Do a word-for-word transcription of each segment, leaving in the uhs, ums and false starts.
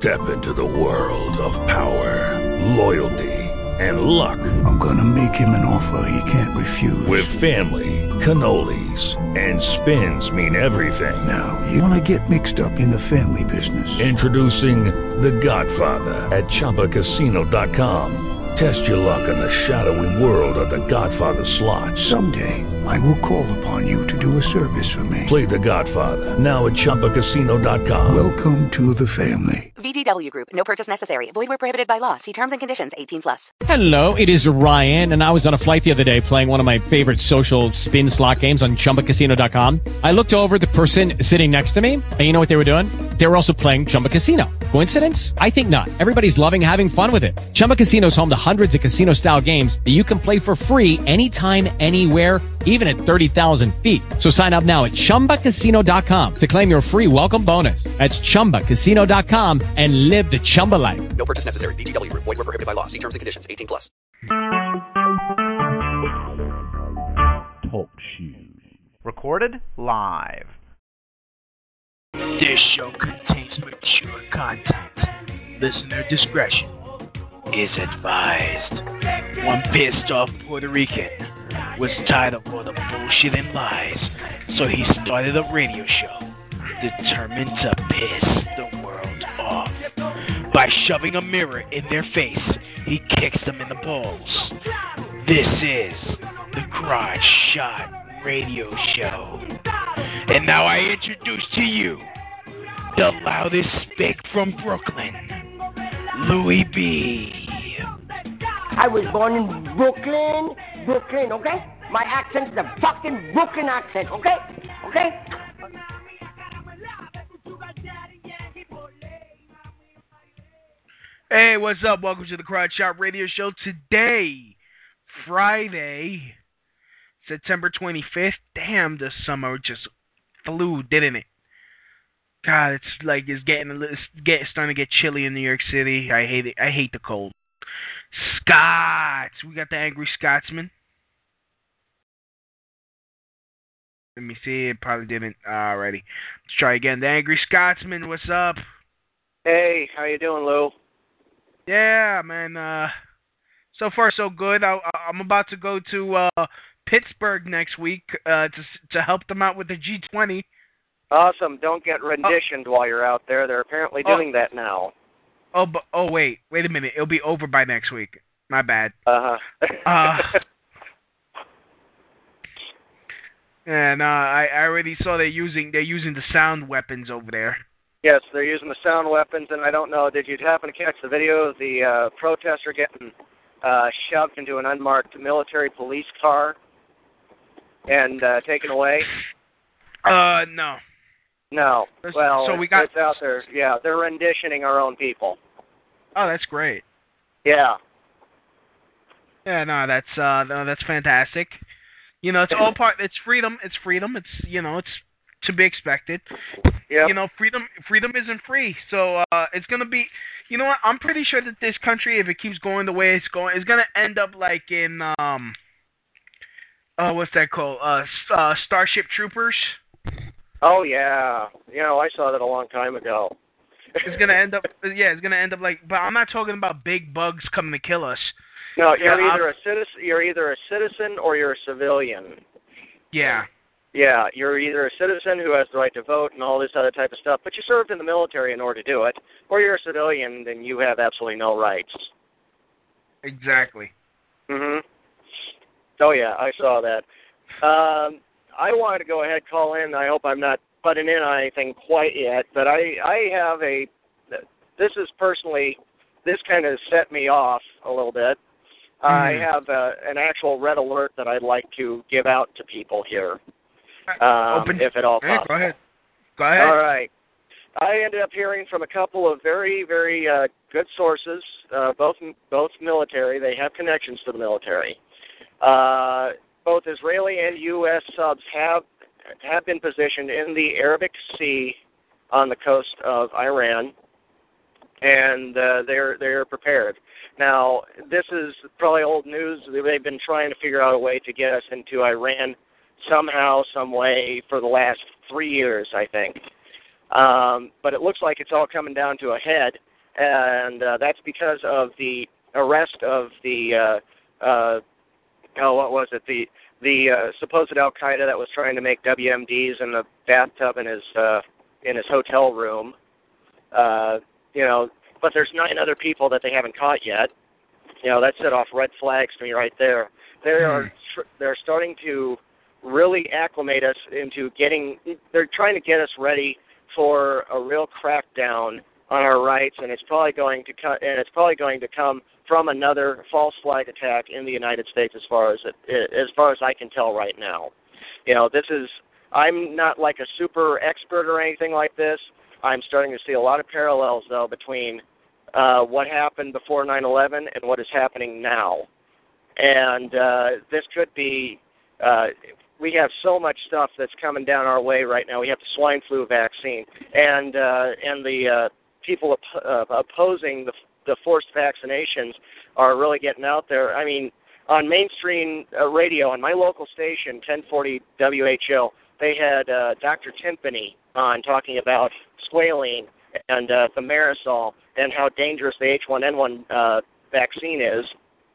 Step into the world of power, loyalty, and luck. I'm gonna make him an offer he can't refuse. With family, cannolis, and spins mean everything. Now, you wanna get mixed up in the family business. Introducing The Godfather at Chumba Casino dot com. Test your luck in the shadowy world of The Godfather slot. Someday, I will call upon you to do a service for me. Play The Godfather, now at Chumba Casino dot com. Welcome to the family. V G W Group. No purchase necessary. Void where prohibited by law. See terms and conditions. eighteen plus. Hello, it is Ryan, and I was on a flight the other day playing one of my favorite social spin slot games on Chumba Casino dot com. I looked over at the person sitting next to me, and you know what they were doing? They were also playing Chumba Casino. Coincidence? I think not. Everybody's loving having fun with it. Chumba Casino is home to hundreds of casino-style games that you can play for free anytime, anywhere, even at thirty thousand feet. So sign up now at Chumba Casino dot com to claim your free welcome bonus. That's Chumba Casino dot com and live the Chumba life. No purchase necessary. V G W Group. Void where prohibited by law. See terms and conditions. eighteen plus. Talk shoes. Recorded live. This show contains mature content. Listener discretion is advised. One pissed off Puerto Rican was tired of all the bullshit and lies, so he started a radio show determined to piss the world off. By shoving a mirror in their face, he kicks them in the balls. This is the Garage Shot Radio Show. And now I introduce to you the loudest spick from Brooklyn, Louis B. I was born in Brooklyn, Brooklyn, okay? My accent's the fucking Brooklyn accent, okay? Okay? Hey, what's up? Welcome to the Crowd Shot Radio Show. Today, Friday, September twenty-fifth. Damn, the summer just flew, didn't it? God, it's like it's getting a little, it's getting starting to get chilly in New York City. I hate it. I hate the cold. Scots, we got the angry Scotsman. Let me see. It probably didn't already. Let's try again. The angry Scotsman. What's up? Hey, how you doing, Lou? Yeah, man. Uh, so far, so good. I, I'm about to go to uh, Pittsburgh next week uh, to to help them out with the G twenty. Awesome. Don't get renditioned oh. while you're out there. They're apparently doing oh. that now. Oh, but, oh, wait. Wait a minute. It'll be over by next week. My bad. Uh-huh. uh And uh, I, I already saw they're using they're using the sound weapons over there. Yes, they're using the sound weapons, and I don't know, did you happen to catch the video of the uh, protester getting uh, shoved into an unmarked military police car and uh, taken away? Uh, no. No. Well, so we got, it's out there. Yeah, they're renditioning our own people. Oh, that's great. Yeah. Yeah, no, that's uh, no, that's fantastic. You know, it's all part. It's freedom. It's freedom. It's you know, it's to be expected. Yep. You know, freedom. Freedom isn't free. So uh, it's gonna be. You know what? I'm pretty sure that this country, if it keeps going the way it's going, is gonna end up like in um. Uh, what's that called? Uh, uh, Starship Troopers. Oh yeah, you know I saw that a long time ago. It's gonna end up. Yeah, it's gonna end up like. But I'm not talking about big bugs coming to kill us. No, you're yeah, either I'm, a citizen, you're either a citizen or you're a civilian. Yeah. Yeah, you're either a citizen who has the right to vote and all this other type of stuff, but you served in the military in order to do it, or you're a civilian and you have absolutely no rights. Exactly. Mhm. Oh yeah, I saw that. Um, I wanted to go ahead and call in. I hope I'm not butting in on anything quite yet, but I I have a. This is personally, this kind of set me off a little bit. Mm. I have a, an actual red alert that I'd like to give out to people here, um, Open. if at all Hey, possible. go ahead. Go ahead. All right. I ended up hearing from a couple of very, very uh, good sources, uh, both both military. They have connections to the military. Uh, both Israeli and U S subs have have been positioned in the Arabic Sea on the coast of Iran, and uh, they're they're prepared. Now, this is probably old news. They've been trying to figure out a way to get us into Iran somehow, some way for the last three years, I think. Um, but it looks like it's all coming down to a head. and uh, that's because of the arrest of the uh, uh, oh, what was it? The the uh, supposed Al Qaeda that was trying to make W M Ds in the bathtub in his uh, in his hotel room. Uh, you know, but there's nine other people that they haven't caught yet. You know, that set off red flags to me right there. They are tr- they're starting to really acclimate us into getting. They're trying to get us ready for a real crackdown on our rights, and it's probably going to co- and it's probably going to come from another false flag attack in the United States, as far as it, as far as I can tell right now. You know, this is. I'm not like a super expert or anything like this. I'm starting to see a lot of parallels, though, between uh, what happened before nine eleven and what is happening now. And uh, this could be, uh, we have so much stuff that's coming down our way right now. We have the swine flu vaccine, and uh, and the uh, people op- uh, opposing the, the forced vaccinations are really getting out there. I mean, on mainstream uh, radio, on my local station, ten forty W H L, they had uh, Doctor Timpany on talking about squalene and uh, thimerosal and how dangerous the H one N one uh, vaccine is.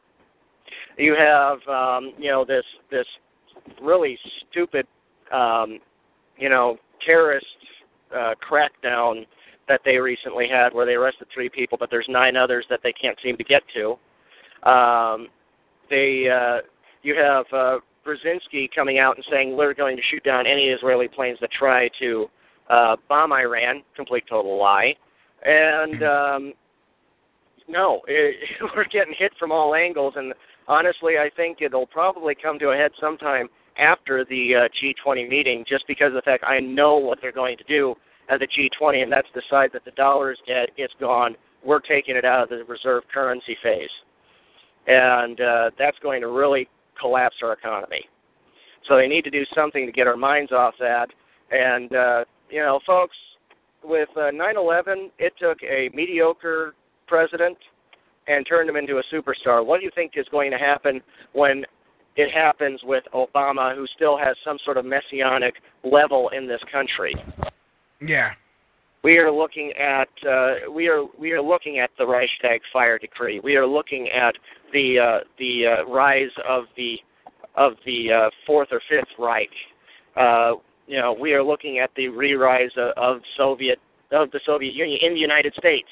You have, um, you know, this this really stupid, um, you know, terrorist uh, crackdown that they recently had, where they arrested three people, but there's nine others that they can't seem to get to. Um, they, uh, you have uh, Brzezinski coming out and saying we're going to shoot down any Israeli planes that try to uh, bomb Iran. Complete total lie. And um, no, it, we're getting hit from all angles, and honestly, I think it'll probably come to a head sometime after the uh, G twenty meeting, just because of the fact I know what they're going to do at the G twenty, and that's decide that the dollar is dead, it's gone, we're taking it out of the reserve currency phase. And uh, that's going to really collapse our economy. So they need to do something to get our minds off that. And, uh, you know, folks, with uh, nine eleven, it took a mediocre president and turned him into a superstar. What do you think is going to happen when it happens with Obama, who still has some sort of messianic level in this country? Yeah. We are looking at uh, we are we are looking at the Reichstag fire decree. We are looking at the uh, the uh, rise of the of the uh, Fourth or Fifth Reich. Uh, you know, we are looking at the re-rise of, of Soviet of the Soviet Union in the United States.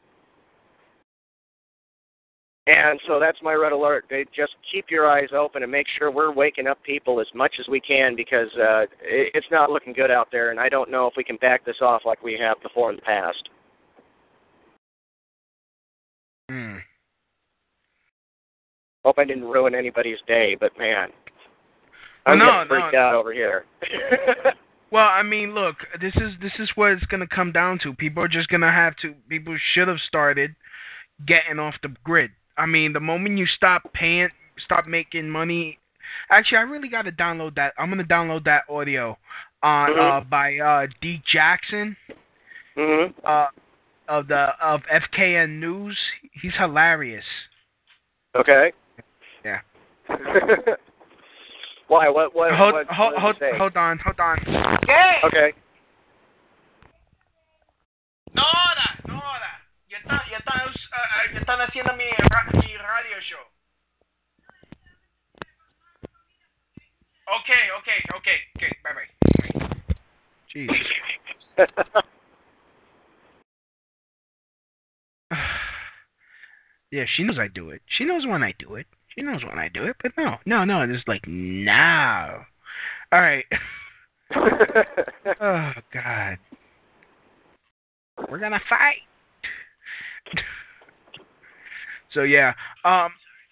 And so that's my red alert. They just keep your eyes open and make sure we're waking up people as much as we can, because uh, it, it's not looking good out there, and I don't know if we can back this off like we have before in the past. Hmm. Hope I didn't ruin anybody's day, but man, I'm no, getting freaked no. out over here. Well, I mean, look, this is this is what it's gonna come down to. People are just gonna have to. People should have started getting off the grid. I mean, the moment you stop paying, stop making money. Actually, I really got to download that. I'm gonna download that audio on mm-hmm. uh, by uh, D Jackson mm-hmm. uh, of the of F K N News. He's hilarious. Okay. Yeah. Why? What? What? Hold what, hold what hold, hold on, hold on. Okay. Okay. No hora, no hora. Ya está, ya está, uh, ya están haciendo mi, ra- mi radio show. Okay, okay, okay, okay. Bye bye. Jeez. Yeah, she knows I do it. She knows when I do it. She knows when I do it. But no, no, no. It's like no. All right. Oh God. We're gonna fight. So yeah, um,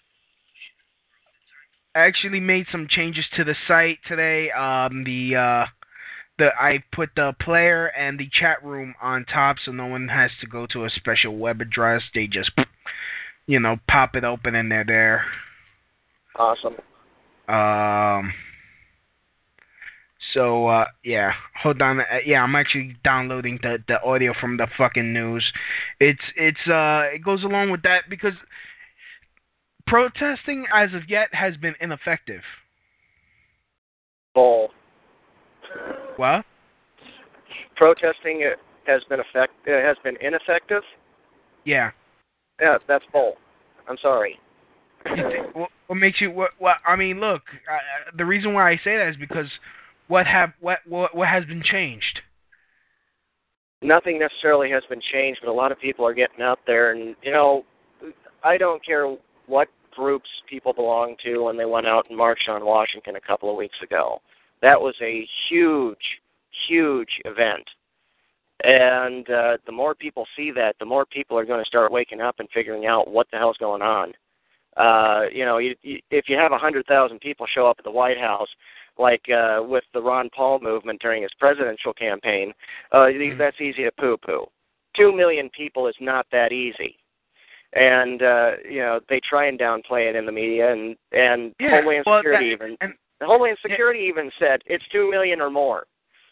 I actually made some changes to the site today. Um, the uh, the I put the player and the chat room on top, so no one has to go to a special web address. They just, you know, pop it open and they're there. Awesome. Um. So uh, yeah, hold on. Uh, yeah, I'm actually downloading the, the audio from the fucking news. It's it's uh it goes along with that because protesting as of yet has been ineffective. Bull. What? Protesting has been effect uh, has been ineffective. Yeah. Yeah, that's bull. I'm sorry. what, what makes you? What? What? I mean, look. Uh, the reason why I say that is because what have what what what has been changed? Nothing necessarily has been changed, but a lot of people are getting out there, and you know, I don't care what groups people belong to when they went out and marched on Washington a couple of weeks ago. That was a huge, huge event. And uh, the more people see that, the more people are going to start waking up and figuring out what the hell's going on. Uh, you know, you, you, if you have one hundred thousand people show up at the White House, like uh, with the Ron Paul movement during his presidential campaign, uh, mm-hmm. that's easy to poo-poo. Two million people is not that easy. And, uh, you know, they try and downplay it in the media, and, and yeah, Homeland well, Security that, even and, Homeland Security yeah. even said it's two million or more.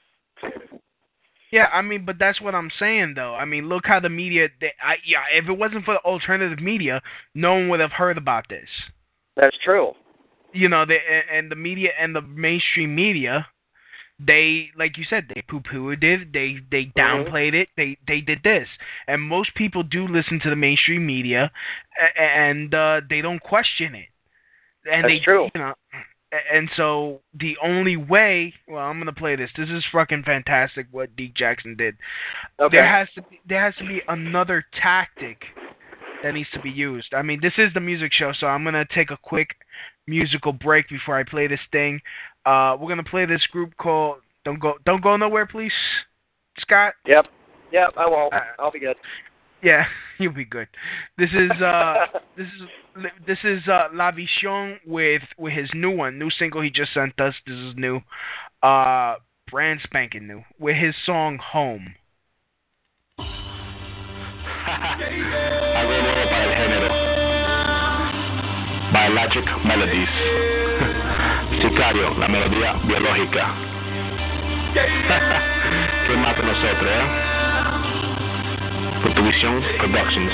Yeah, I mean, but that's what I'm saying, though. I mean, look how the media. They, I, yeah, if it wasn't for the alternative media, no one would have heard about this. That's true. You know, they, and the media and the mainstream media, they, like you said, they poo-pooed it. They they downplayed mm-hmm. it. They they did this, and most people do listen to the mainstream media, and uh, they don't question it. And That's they, true. You know, and so the only way, well, I'm gonna play this. This is fucking fantastic what Deke Jackson did. Okay. There has to be, there has to be another tactic that needs to be used. I mean, this is the music show, so I'm gonna take a quick musical break before I play this thing. Uh, we're gonna play this group called Don't Go Don't Go Nowhere, please, Scott. Yep. Yep. I won't. Uh, I'll be good. Yeah, you'll be good. This is uh, this is this is uh, La Vision with with his new one, new single he just sent us. This is new, uh, brand spanking new, with his song Home. Algo nuevo para el género. Biologic Melodies. Sicario, la melodía biológica. ¿Qué más de nosotros, eh? Putuvisión Productions.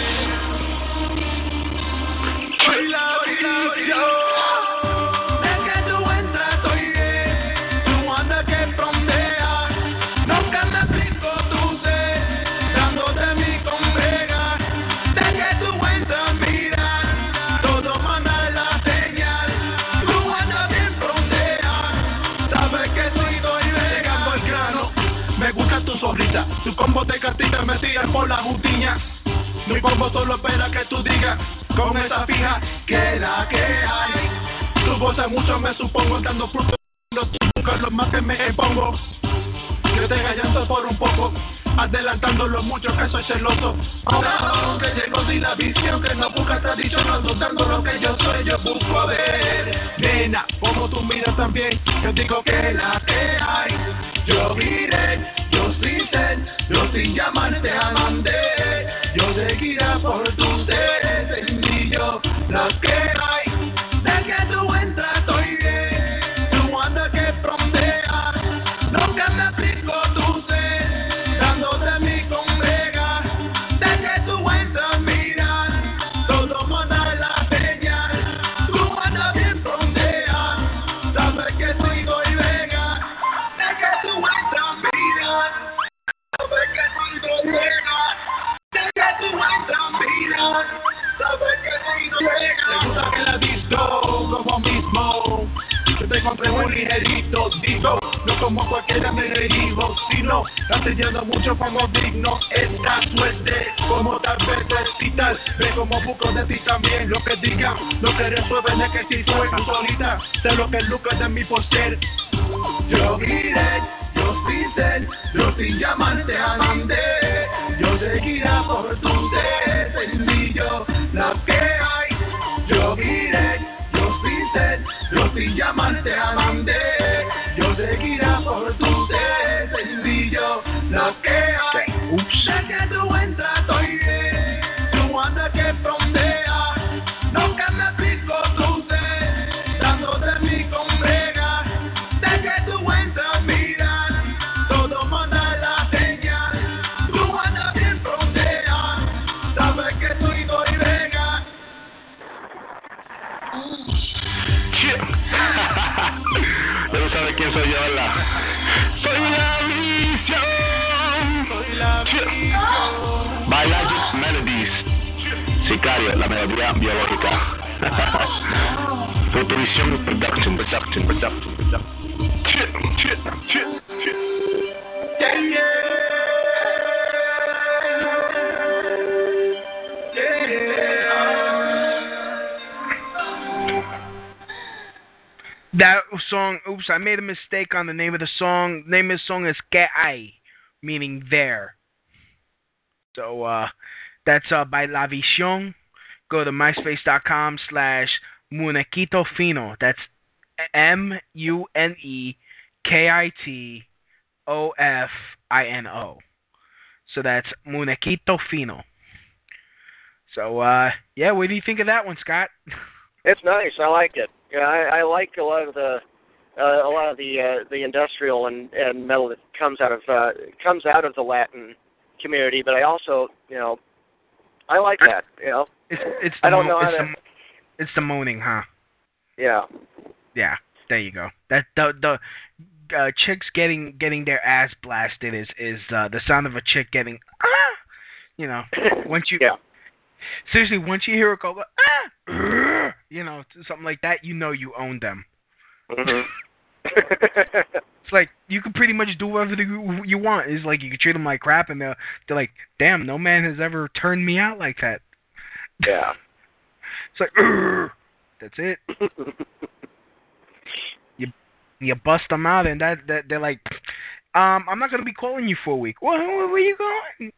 Baila, baila, baila. Desde que tú entras estoy bien. Tú andas que frontea. Nunca me explico tu sé. Dándote mi convega. Desde que tú entras mira. Todo manda la señal. Tú andas bien frontea. Sabes que soy doy llegando al grano. Me gusta tu sonrisa. Tu combo de cartita me tiran por la justiña. Mi combo solo espera que tú digas con esa fija que la que hay. Tu voz es mucho me supongo dando frutos. Nunca lo más que me expongo. Yo te gallando por un poco, adelantando lo mucho que soy celoso. Ahora que llegó di la visión que no busca tradición, no dudando lo que yo soy, yo busco ver. Nena, como tú miras también, yo digo que la que hay. Yo miré, yo sin ser, yo sin llamarte a mandé. Yo seguiré por tu ser, sencillo, lo que hay. De que tú entras estoy bien, tú andas que frontea. Nunca me explico tu ser, dándote mi convega. De que tú entras mira, todo manda la señal. Tú andas bien frontea, sabes que soy doy vega. De que tú entras mira, sabes que soy doy vega. De que tú entras mira, sabes que soy doy vega. Me gusta que la visto como mismo. Yo te compré un ligerito, digo, no como cualquiera me revivo, sino estás teniendo mucho como digno, esta suerte, como tal vez tal, ve como busco de ti también, lo que digan, lo que resuelven es que si soy tú solita, sé lo que lucas de mí por ser. Yo iré, yo sin ser, yo sin llamarte a mandé, yo seguiré por tu ser, sencillo, lo que hay, yo iré. Yo sin llamarte a mandé, yo seguiré por tu ser, sencillo, lo que hay. De que tú entras estoy bien, tú andas que frontea. Nunca me explico tu ser, dándote mi convega. De que tú entras mira, todo manda la señal. Tú andas bien frontea, Sicario, la melodía biológica. Futurization Production, Production, Production, Production. Shit, shit, shit, shit. Yeah, yeah. That song, oops, I made a mistake on the name of the song. The name of the song is Que Hay, meaning there. So, uh, that's uh, by La Visión. Go to myspace.com slash Munequito Fino. That's M U N E K I T O F I N O. So that's Munequito Fino. So, uh, yeah, what do you think of that one, Scott? It's nice. I like it. Yeah, I, I like a lot of the uh, a lot of the uh, the industrial and, and metal that comes out of uh, comes out of the Latin community. But I also, you know, I like that. You know, it's it's the I don't mo- know how it's, to. the, it's the moaning, huh? Yeah. Yeah. There you go. That the the uh, chicks getting getting their ass blasted is is uh, the sound of a chick getting ah. You know, once you yeah. Seriously, once you hear it go ah, you know, something like that, you know you own them. Mm-hmm. It's like you can pretty much do whatever you, you want. It's like you can treat them like crap, and they're they're like, damn, no man has ever turned me out like that. Yeah. It's like, that's it. you you bust them out, and that, that they're like, um, I'm not gonna be calling you for a week. Well, where, where you going?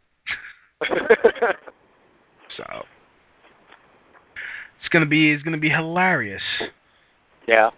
So it's gonna be it's gonna be hilarious. Yeah.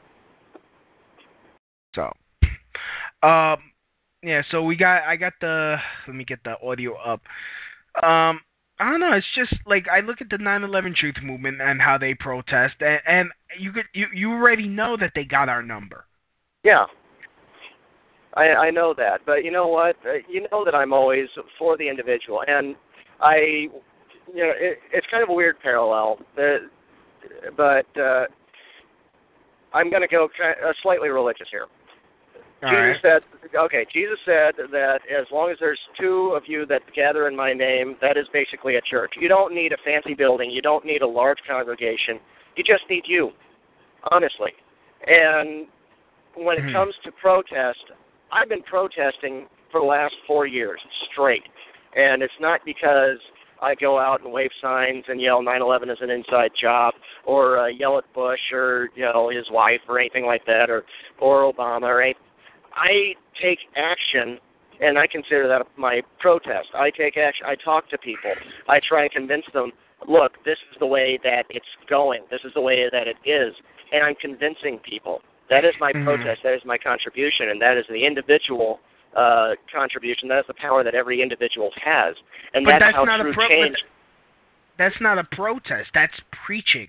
So, um, yeah. So we got I got the let me get the audio up. Um, I don't know. It's just like I look at the nine eleven Truth Movement and how they protest, and, and you could you you already know that they got our number. Yeah. I I know that, but you know what? Uh, you know that I'm always for the individual, and I. You know, it, it's kind of a weird parallel, uh, but uh, I'm going to go kind of, uh, slightly religious here. All Jesus right. said, okay, Jesus said that as long as there's two of you that gather in my name, that is basically a church. You don't need a fancy building. You don't need a large congregation. You just need you, honestly. And when Mm-hmm. it comes to protest, I've been protesting for the last four years straight, and it's not because I go out and wave signs and yell nine eleven is an inside job, or uh, yell at Bush or you know his wife or anything like that, or or Obama or anything. I take action, and I consider that my protest. I take action. I talk to people. I try and convince them, look, this is the way that it's going. This is the way that it is, and I'm convincing people. That is my mm-hmm. protest. That is my contribution, and that is the individual uh, contribution. That is the power that every individual has, and but that's, that's how not true a pro- change. That's not a protest. That's preaching.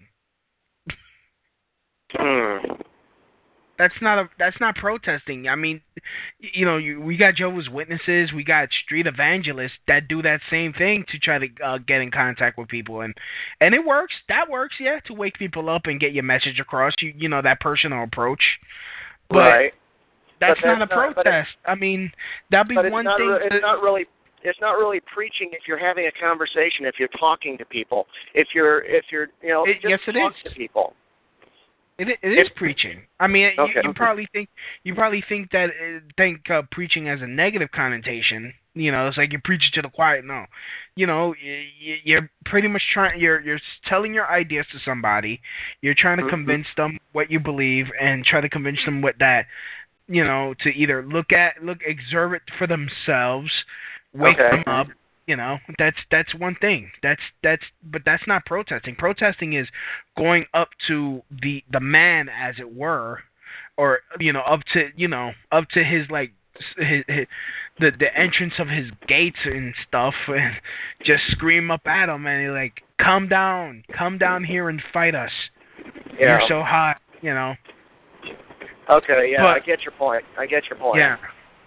Hmm. That's not a. That's not protesting. I mean, you know, you, we got Jehovah's Witnesses, we got street evangelists that do that same thing to try to uh, get in contact with people, and and it works. That works, yeah, to wake people up and get your message across. You you know that personal approach. But right. That's, but not that's a not, protest. I mean, that'd be but it's one not thing. Re- to, it's not really. It's not really preaching if you're having a conversation. If you're talking to people. If you're if you're you know it, just yes, it talk is. to people. It, it is It's, preaching. I mean, okay. you, you probably think you probably think that uh, think uh, preaching has a negative connotation. You know, it's like you're preaching to the choir. No, you know, you, you're pretty much trying. You're you're telling your ideas to somebody. You're trying to mm-hmm. convince them what you believe and try to convince them with that. You know, to either look at look observe it for themselves, wake okay. them up. You know, that's that's one thing. That's that's but that's not protesting. Protesting is going up to the the man, as it were, or you know, up to you know, up to his like his, his, the the entrance of his gates and stuff, and just scream up at him and you're like, come down, come down here and fight us. Yeah. You're so hot, you know. Okay, yeah, but, I get your point. I get your point. Yeah.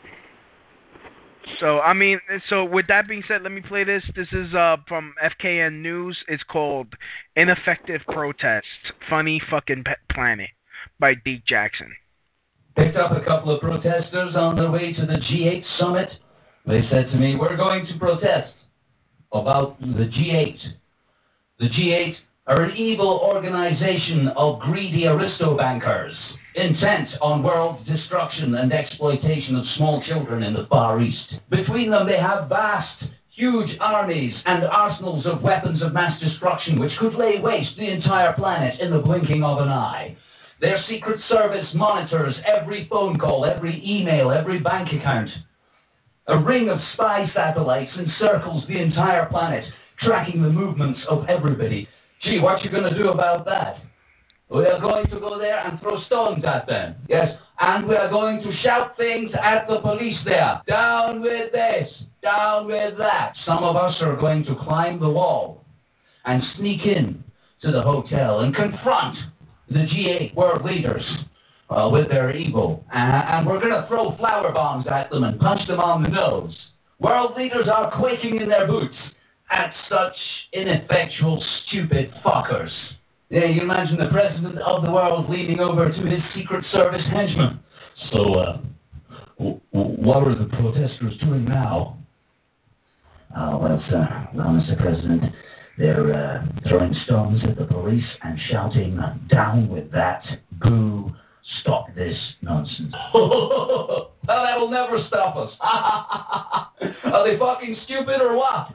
So, I mean, so with that being said, let me play this. This is uh, from F K N News. It's called Ineffective Protests, Funny Fucking Pe- Planet by Deke Jackson. Picked up a couple of protesters on their way to the G eight summit. They said to me, we're going to protest about the G eight. The G eight are an evil organization of greedy aristo-bankers, intent on world destruction and exploitation of small children in the Far East. Between them, they have vast, huge armies and arsenals of weapons of mass destruction which could lay waste the entire planet in the blinking of an eye. Their Secret Service monitors every phone call, every email, every bank account. A ring of spy satellites encircles the entire planet, tracking the movements of everybody. Gee, what you going to do about that? We are going to go there and throw stones at them. Yes, and we are going to shout things at the police there. Down with this, down with that. Some of us are going to climb the wall and sneak in to the hotel and confront the G eight world leaders uh, with their evil. Uh, and we're going to throw flower bombs at them and punch them on the nose. World leaders are quaking in their boots at such ineffectual, stupid fuckers. Yeah, you imagine the president of the world leaning over to his Secret Service henchmen. So, uh, w- w- what are the protesters doing now? Oh, well, sir, well, Mister President, they're uh, throwing stones at the police and shouting, down with that, boo, stop this nonsense. Well, that'll never stop us. Are they fucking stupid or what?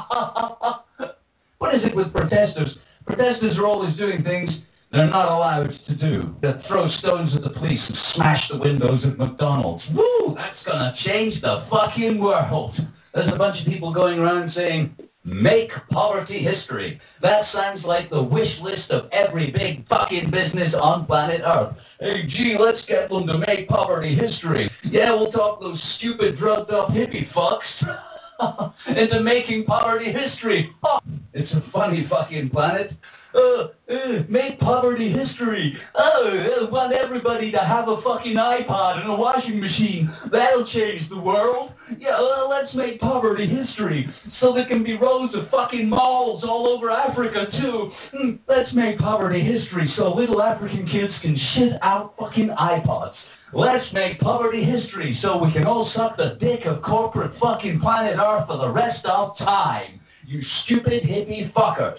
What is it with protesters? Protesters are always doing things they're not allowed to do. They throw stones at the police and smash the windows at McDonald's. Woo! That's gonna change the fucking world. There's a bunch of people going around saying, make poverty history. That sounds like the wish list of every big fucking business on planet Earth. Hey, gee, let's get them to make poverty history. Yeah, we'll talk those stupid drugged up hippie fucks into making poverty history. It's a funny fucking planet. Uh, uh, make poverty history. Oh, I want everybody to have a fucking iPod and a washing machine. That'll change the world. Yeah, well, let's make poverty history so there can be rows of fucking malls all over Africa, too. Mm, let's make poverty history so little African kids can shit out fucking iPods. Let's make poverty history so we can all suck the dick of corporate fucking planet Earth for the rest of time. You stupid hippie fuckers.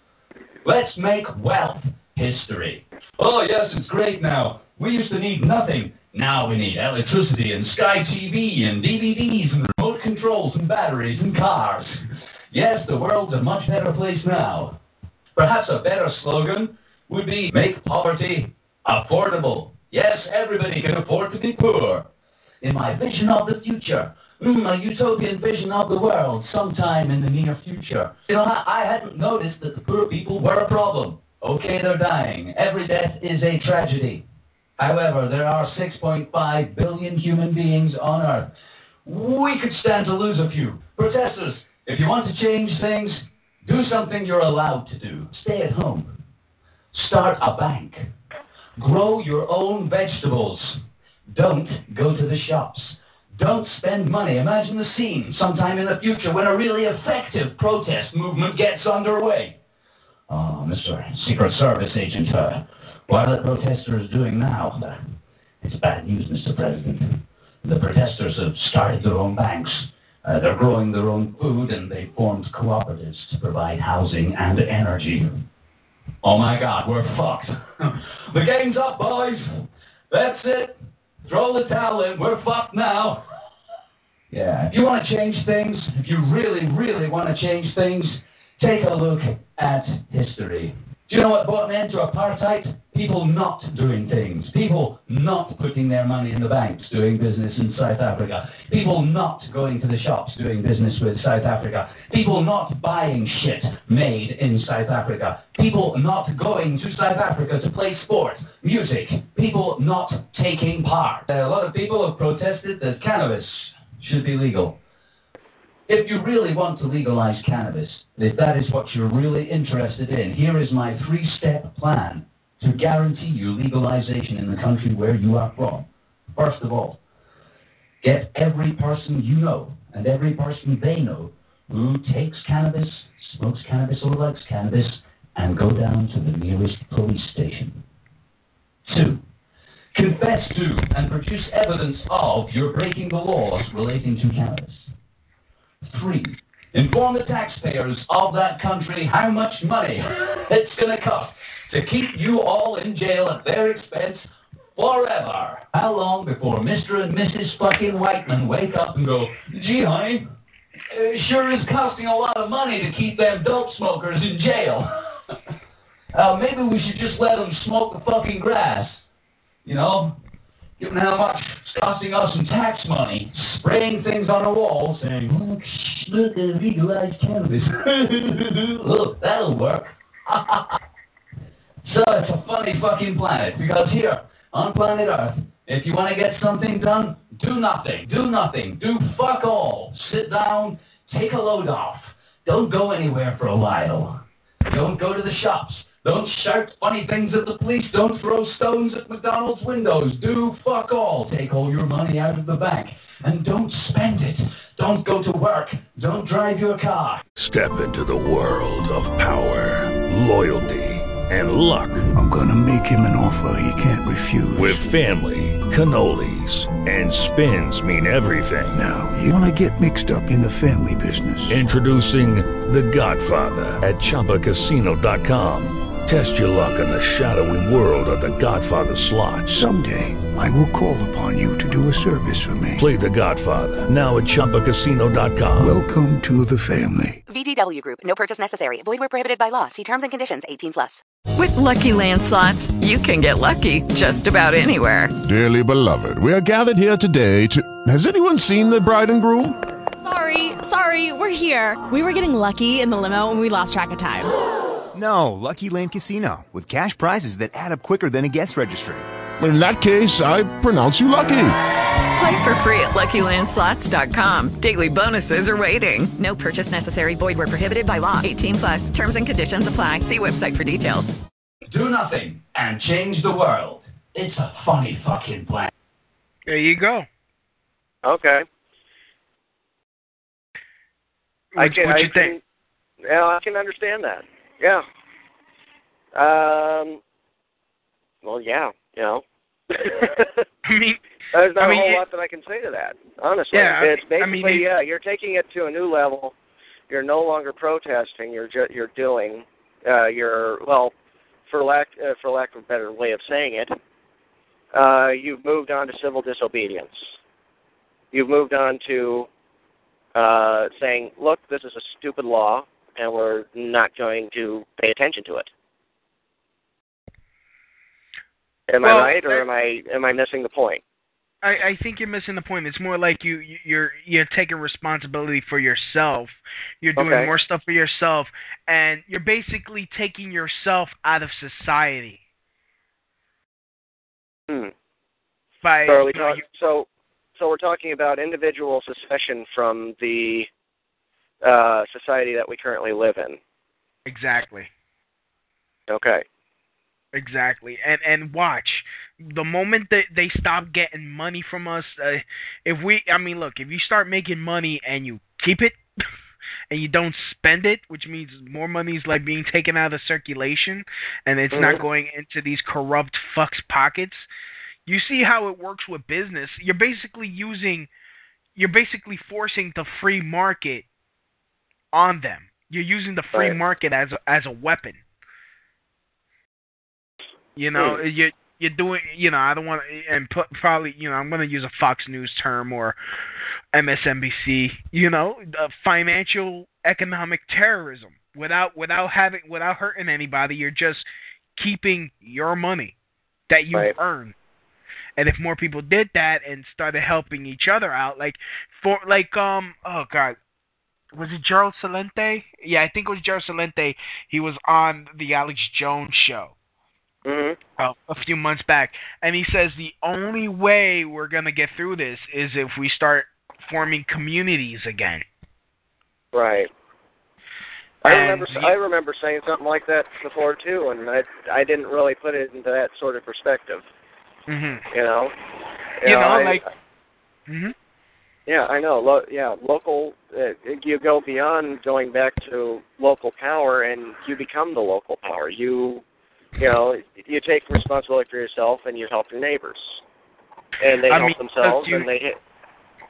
Let's make wealth history. Oh, yes, it's great now. We used to need nothing. Now we need electricity and Sky T V and D V Ds and remote controls and batteries and cars. Yes, the world's a much better place now. Perhaps a better slogan would be make poverty affordable. Yes, everybody can afford to be poor. In my vision of the future, Mm, a utopian vision of the world sometime in the near future. You know, I, I hadn't noticed that the poor people were a problem. Okay, they're dying. Every death is a tragedy. However, there are six point five billion human beings on Earth. We could stand to lose a few. Protesters, if you want to change things, do something you're allowed to do. Stay at home. Start a bank. Grow your own vegetables. Don't go to the shops. Don't spend money. Imagine the scene sometime in the future when a really effective protest movement gets underway. Oh, Mister Secret Service agent, uh, what are the protesters doing now? Uh, it's bad news, Mister President. The protesters have started their own banks. Uh, they're growing their own food, and they formed cooperatives to provide housing and energy. Oh, my God, we're fucked. The game's up, boys. That's it. Throw the towel in. We're fucked now. Yeah, if you want to change things, if you really, really want to change things, take a look at history. Do you know what brought an end to apartheid? People not doing things. People not putting their money in the banks doing business in South Africa. People not going to the shops doing business with South Africa. People not buying shit made in South Africa. People not going to South Africa to play sport, music. People not taking part. A lot of people have protested that cannabis should be legal. If you really want to legalize cannabis, if that is what you're really interested in, here is my three-step plan to guarantee you legalization in the country where you are from. First of all, get every person you know and every person they know who takes cannabis, smokes cannabis or likes cannabis, and go down to the nearest police station. Two, confess to and produce evidence of your breaking the laws relating to cannabis. Three, Inform the taxpayers of that country how much money it's going to cost to keep you all in jail at their expense forever. How long before Mister and Missus fucking Whiteman wake up and go, gee, honey, it sure is costing a lot of money to keep them dope smokers in jail. uh, maybe we should just let them smoke the fucking grass. You know, given how much it's costing us in tax money, spraying things on a wall saying, look, shh, look at legalized cannabis. Look, that'll work. So it's a funny fucking planet, because here, on planet Earth, if you want to get something done, do nothing, do nothing, do fuck all. Sit down, take a load off. Don't go anywhere for a while. Don't go to the shops. Don't shout funny things at the police. Don't throw stones at McDonald's windows. Do fuck all. Take all your money out of the bank. And don't spend it. Don't go to work. Don't drive your car. Step into the world of power, loyalty, and luck. I'm gonna make him an offer he can't refuse. With family, cannolis, and spins mean everything. Now, you wanna get mixed up in the family business. Introducing The Godfather at Chumba Casino dot com. Test your luck in the shadowy world of The Godfather slot. Someday, I will call upon you to do a service for me. Play The Godfather now at Chumba Casino dot com. Welcome to the family. V G W Group. No purchase necessary. Void where prohibited by law. See terms and conditions. eighteen plus. With Lucky Land Slots, you can get lucky just about anywhere. Dearly beloved, we are gathered here today to... Has anyone seen the bride and groom? Sorry, sorry, we're here. We were getting lucky in the limo and we lost track of time. No, Lucky Land Casino, with cash prizes that add up quicker than a guest registry. In that case, I pronounce you lucky. Play for free at Lucky Land Slots dot com. Daily bonuses are waiting. No purchase necessary. Void where prohibited by law. eighteen plus. Terms and conditions apply. See website for details. Do nothing and change the world. It's a funny fucking plan. There you go. Okay. What, I can, what I you can, think? Yeah, I can understand that. Yeah. Um. Well, yeah. You know. I mean, there's not I mean, a whole it, lot that I can say to that. Honestly, yeah, it's basically I mean, it, yeah. You're taking it to a new level. You're no longer protesting. You're ju- you're doing. Uh, you're well, for lack uh, for lack of a better way of saying it. Uh, you've moved on to civil disobedience. You've moved on to uh, saying, look, this is a stupid law, and we're not going to pay attention to it. Am well, I right, or am I am I missing the point? I, I think you're missing the point. It's more like you you're you're taking responsibility for yourself. You're doing Okay. more stuff for yourself, and you're basically taking yourself out of society. Hmm. By So, are we you know, talk- so, so we're talking about individual secession from the uh, society that we currently live in. exactly. Okay. Exactly, and and watch the moment that they stop getting money from us. Uh, if we, I mean, look, if you start making money and you keep it, and you don't spend it, which means more money is like being taken out of circulation, and it's Mhm. not going into these corrupt fucks' pockets. You see how it works with business. You're basically using, you're basically forcing the free market on them. You're using the free Right. market as a, as a weapon. You know, Hmm. you're, you're doing, you know, I don't want to, and put, probably, you know, I'm going to use a Fox News term or M S N B C, you know, uh, financial economic terrorism. Without without having, without hurting anybody, you're just keeping your money that you Right. earn. And if more people did that and started helping each other out, like, for, like, um, oh, God, was it Gerald Celente? Yeah, I think it was Gerald Celente. He was on the Alex Jones show. Mm-hmm. Uh, a few months back, and he says the only way we're going to get through this is if we start forming communities again. Right. I And remember the- I remember saying something like that before too, and I I didn't really put it into that sort of perspective. Mm-hmm. You know. You know, I- like. Mm-hmm. Yeah, I know. Lo- yeah, local. Uh, you go beyond going back to local power, and you become the local power. You. You know, you take responsibility for yourself, and you help your neighbors, and they I help mean, themselves, you- and they hit.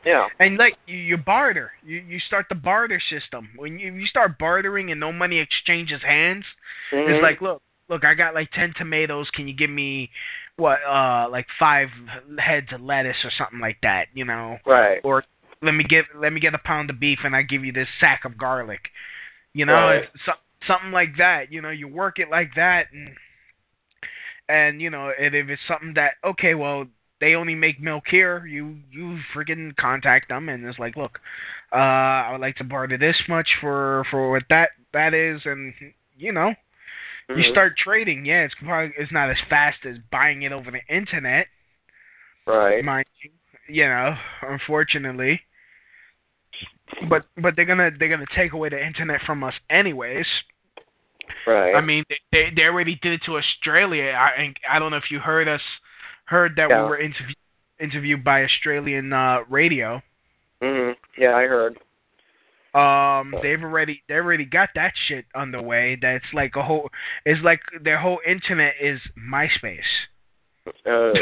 Yeah. And like you, you barter, you you start the barter system. When you you start bartering and no money exchanges hands, Mm-hmm. it's like, look, look, I got like ten tomatoes. Can you give me what, uh, like five heads of lettuce or something like that? You know, Right. or let me get let me get a pound of beef and I give you this sack of garlic. You know, Right. it's so, something like that. You know, you work it like that, and and you know, and if it's something that, okay, well, they only make milk here, you you freaking contact them and it's like, look, uh, I would like to barter this much for for what that that is, and you know, Mm-hmm. you start trading. Yeah, it's probably it's not as fast as buying it over the internet, Right. mind you. You know, unfortunately. But but they're gonna they're gonna take away the internet from us anyways. Right. I mean, they they, they already did it to Australia. I I don't know if you heard us heard that Yeah. we were interview, interviewed by Australian uh, radio. Mhm. Yeah, I heard. Um, they've already they already got that shit underway. That's like a whole. It's like their whole internet is MySpace. Uh,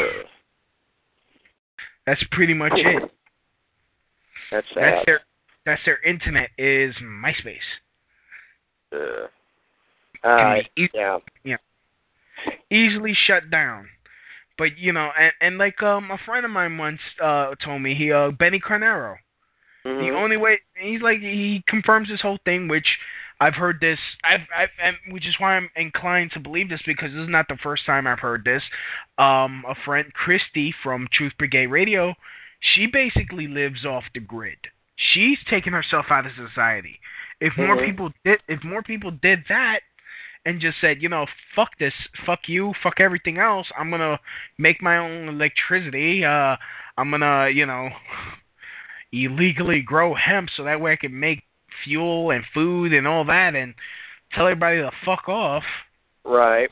That's pretty much it. that's sad. That's their that's their internet is MySpace. Uh, Can uh, be e- yeah. yeah. Easily shut down. But you know, and, and like um a friend of mine once uh told me, he uh Benny Carnero. Mhm. The only way he's like he confirms this whole thing, which I've heard this. I've, I've and which is why I'm inclined to believe this, because this is not the first time I've heard this. Um, a friend, Christy from Truth Brigade Radio, she basically lives off the grid. She's taken herself out of society. If more Mhm. people did, if more people did that, and just said, you know, fuck this, fuck you, fuck everything else, I'm gonna make my own electricity. Uh, I'm gonna, you know, illegally grow hemp so that way I can make fuel and food and all that, and tell everybody to fuck off. Right.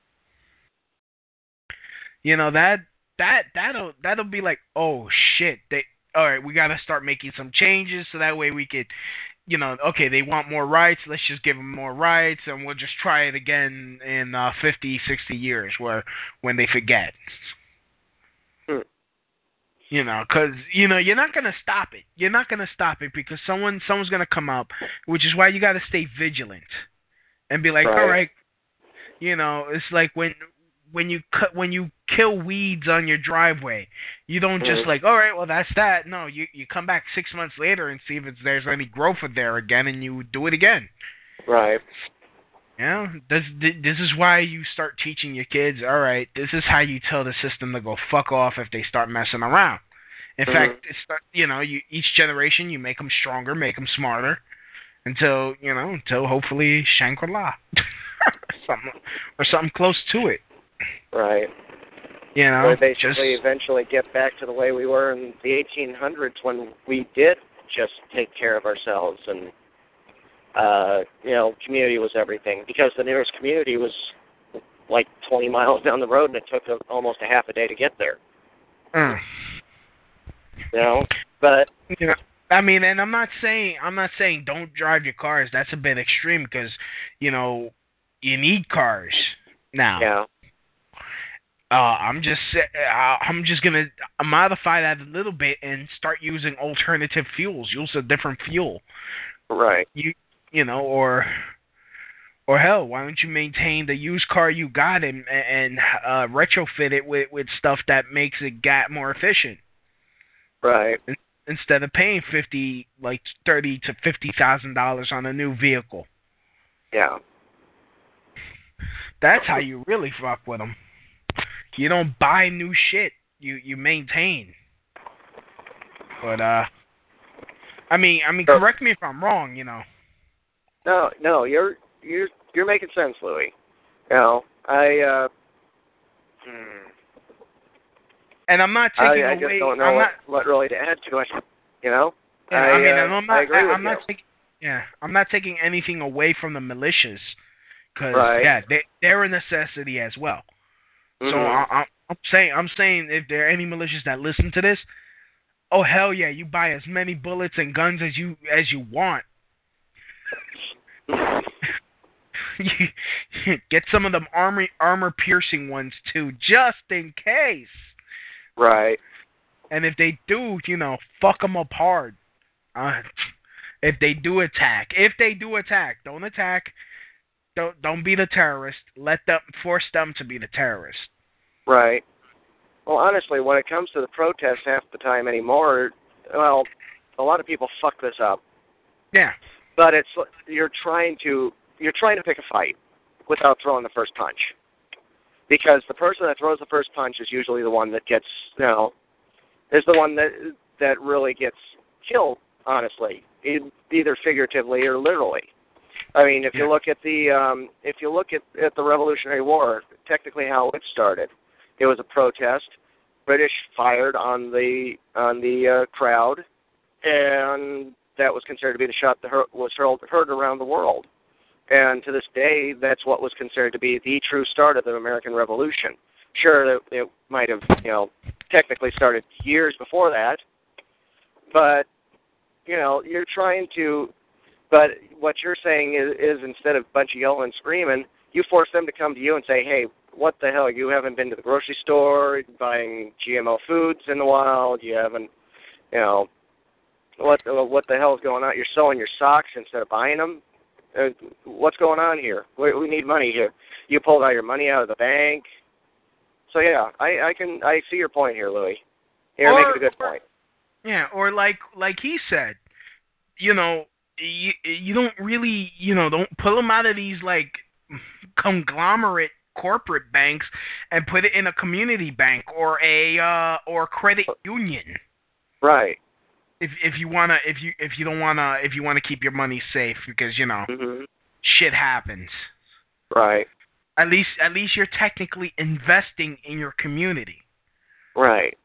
You know, that that that'll that'll be like, oh shit, they all right, we gotta start making some changes so that way we could, you know, okay, they want more rights, let's just give them more rights, and we'll just try it again in uh, fifty, sixty years, where when they forget. Hmm. You know, because, you know, you're not going to stop it. You're not going to stop it because someone someone's going to come up, which is why you got to stay vigilant and be like, Right. all right, you know, it's like when when you cut when you kill weeds on your driveway, you don't just Mhm. like, all right, well, that's that. No, you you come back six months later and see if it's, there's any growth there again, and you do it again. Right. You know, this this is why you start teaching your kids. All right, this is how you tell the system to go fuck off if they start messing around. In Mhm. fact, it's not, you know, you each generation you make them stronger, make them smarter, until you know, until hopefully Shangri-La, something or something close to it. Right. You know, Or basically just eventually get back to the way we were in the eighteen hundreds when we did just take care of ourselves, and uh, you know, community was everything, because the nearest community was like twenty miles down the road, and it took a, almost a half a day to get there. Mm. You know, but you know, I mean, and I'm not saying I'm not saying don't drive your cars. That's a bit extreme because, you know, you need cars now. yeah, Uh, I'm just uh, I'm just gonna modify that a little bit and start using alternative fuels. Use a different fuel. right. You you know, or or hell, why don't you maintain the used car you got and and uh, retrofit it with with stuff that makes it gat more efficient. Right. Instead of paying fifty, like thirty to fifty thousand dollars on a new vehicle. Yeah. That's how you really fuck with them. You don't buy new shit. You you maintain. But uh, I mean I mean correct me if I'm wrong. You know. No, no, you're you're you're making sense, Louis. You know, I uh, hmm. And I'm not taking I, I away. just don't know I'm what, not, what really to add to it. You know. yeah, I, I mean, uh, I'm not. I agree with I'm not you. taking. Yeah, I'm not taking anything away from the militias, because Right. yeah, they they're a necessity as well. So Mhm. I, I'm, I'm saying I'm saying if there are any militias that listen to this, oh hell yeah, you buy as many bullets and guns as you as you want. You get some of them armor armor piercing ones too, just in case. Right. And if they do, you know, fuck them up hard. Uh, if they do attack, if they do attack, don't attack. Don't don't be the terrorist. Let them force them to be the terrorist. Right. Well, honestly, when it comes to the protests half the time anymore, well, a lot of people fuck this up. Yeah. But it's you're trying to you're trying to pick a fight without throwing the first punch, because the person that throws the first punch is usually the one that gets you know is the one that that really gets killed. Honestly, either figuratively or literally. I mean, if you look at the um, if you look at, at the Revolutionary War, technically how it started, it was a protest. British fired on the on the uh, crowd, and that was considered to be the shot that heard, was heard, heard around the world. And to this day, that's what was considered to be the true start of the American Revolution. Sure, it, it might have you know technically started years before that, but you know you're trying to. But what you're saying is, is instead of a bunch of yelling and screaming, you force them to come to you and say, hey, what the hell, you haven't been to the grocery store buying G M O foods in the wild, you haven't, you know, what what the hell is going on? You're sewing your socks instead of buying them? Uh, what's going on here? We, we need money here. You pulled all your money out of the bank. So, yeah, I, I can I see your point here, Louis. You're or, making a good point. Yeah, or like like he said, you know, You, you don't really, you know, don't pull them out of these, like, conglomerate corporate banks and put it in a community bank or a uh, or credit union. Right. If if you wanna if you if you don't wanna if you wanna keep your money safe because you know mm-hmm. shit happens. Right. At least at least you're technically investing in your community. Right.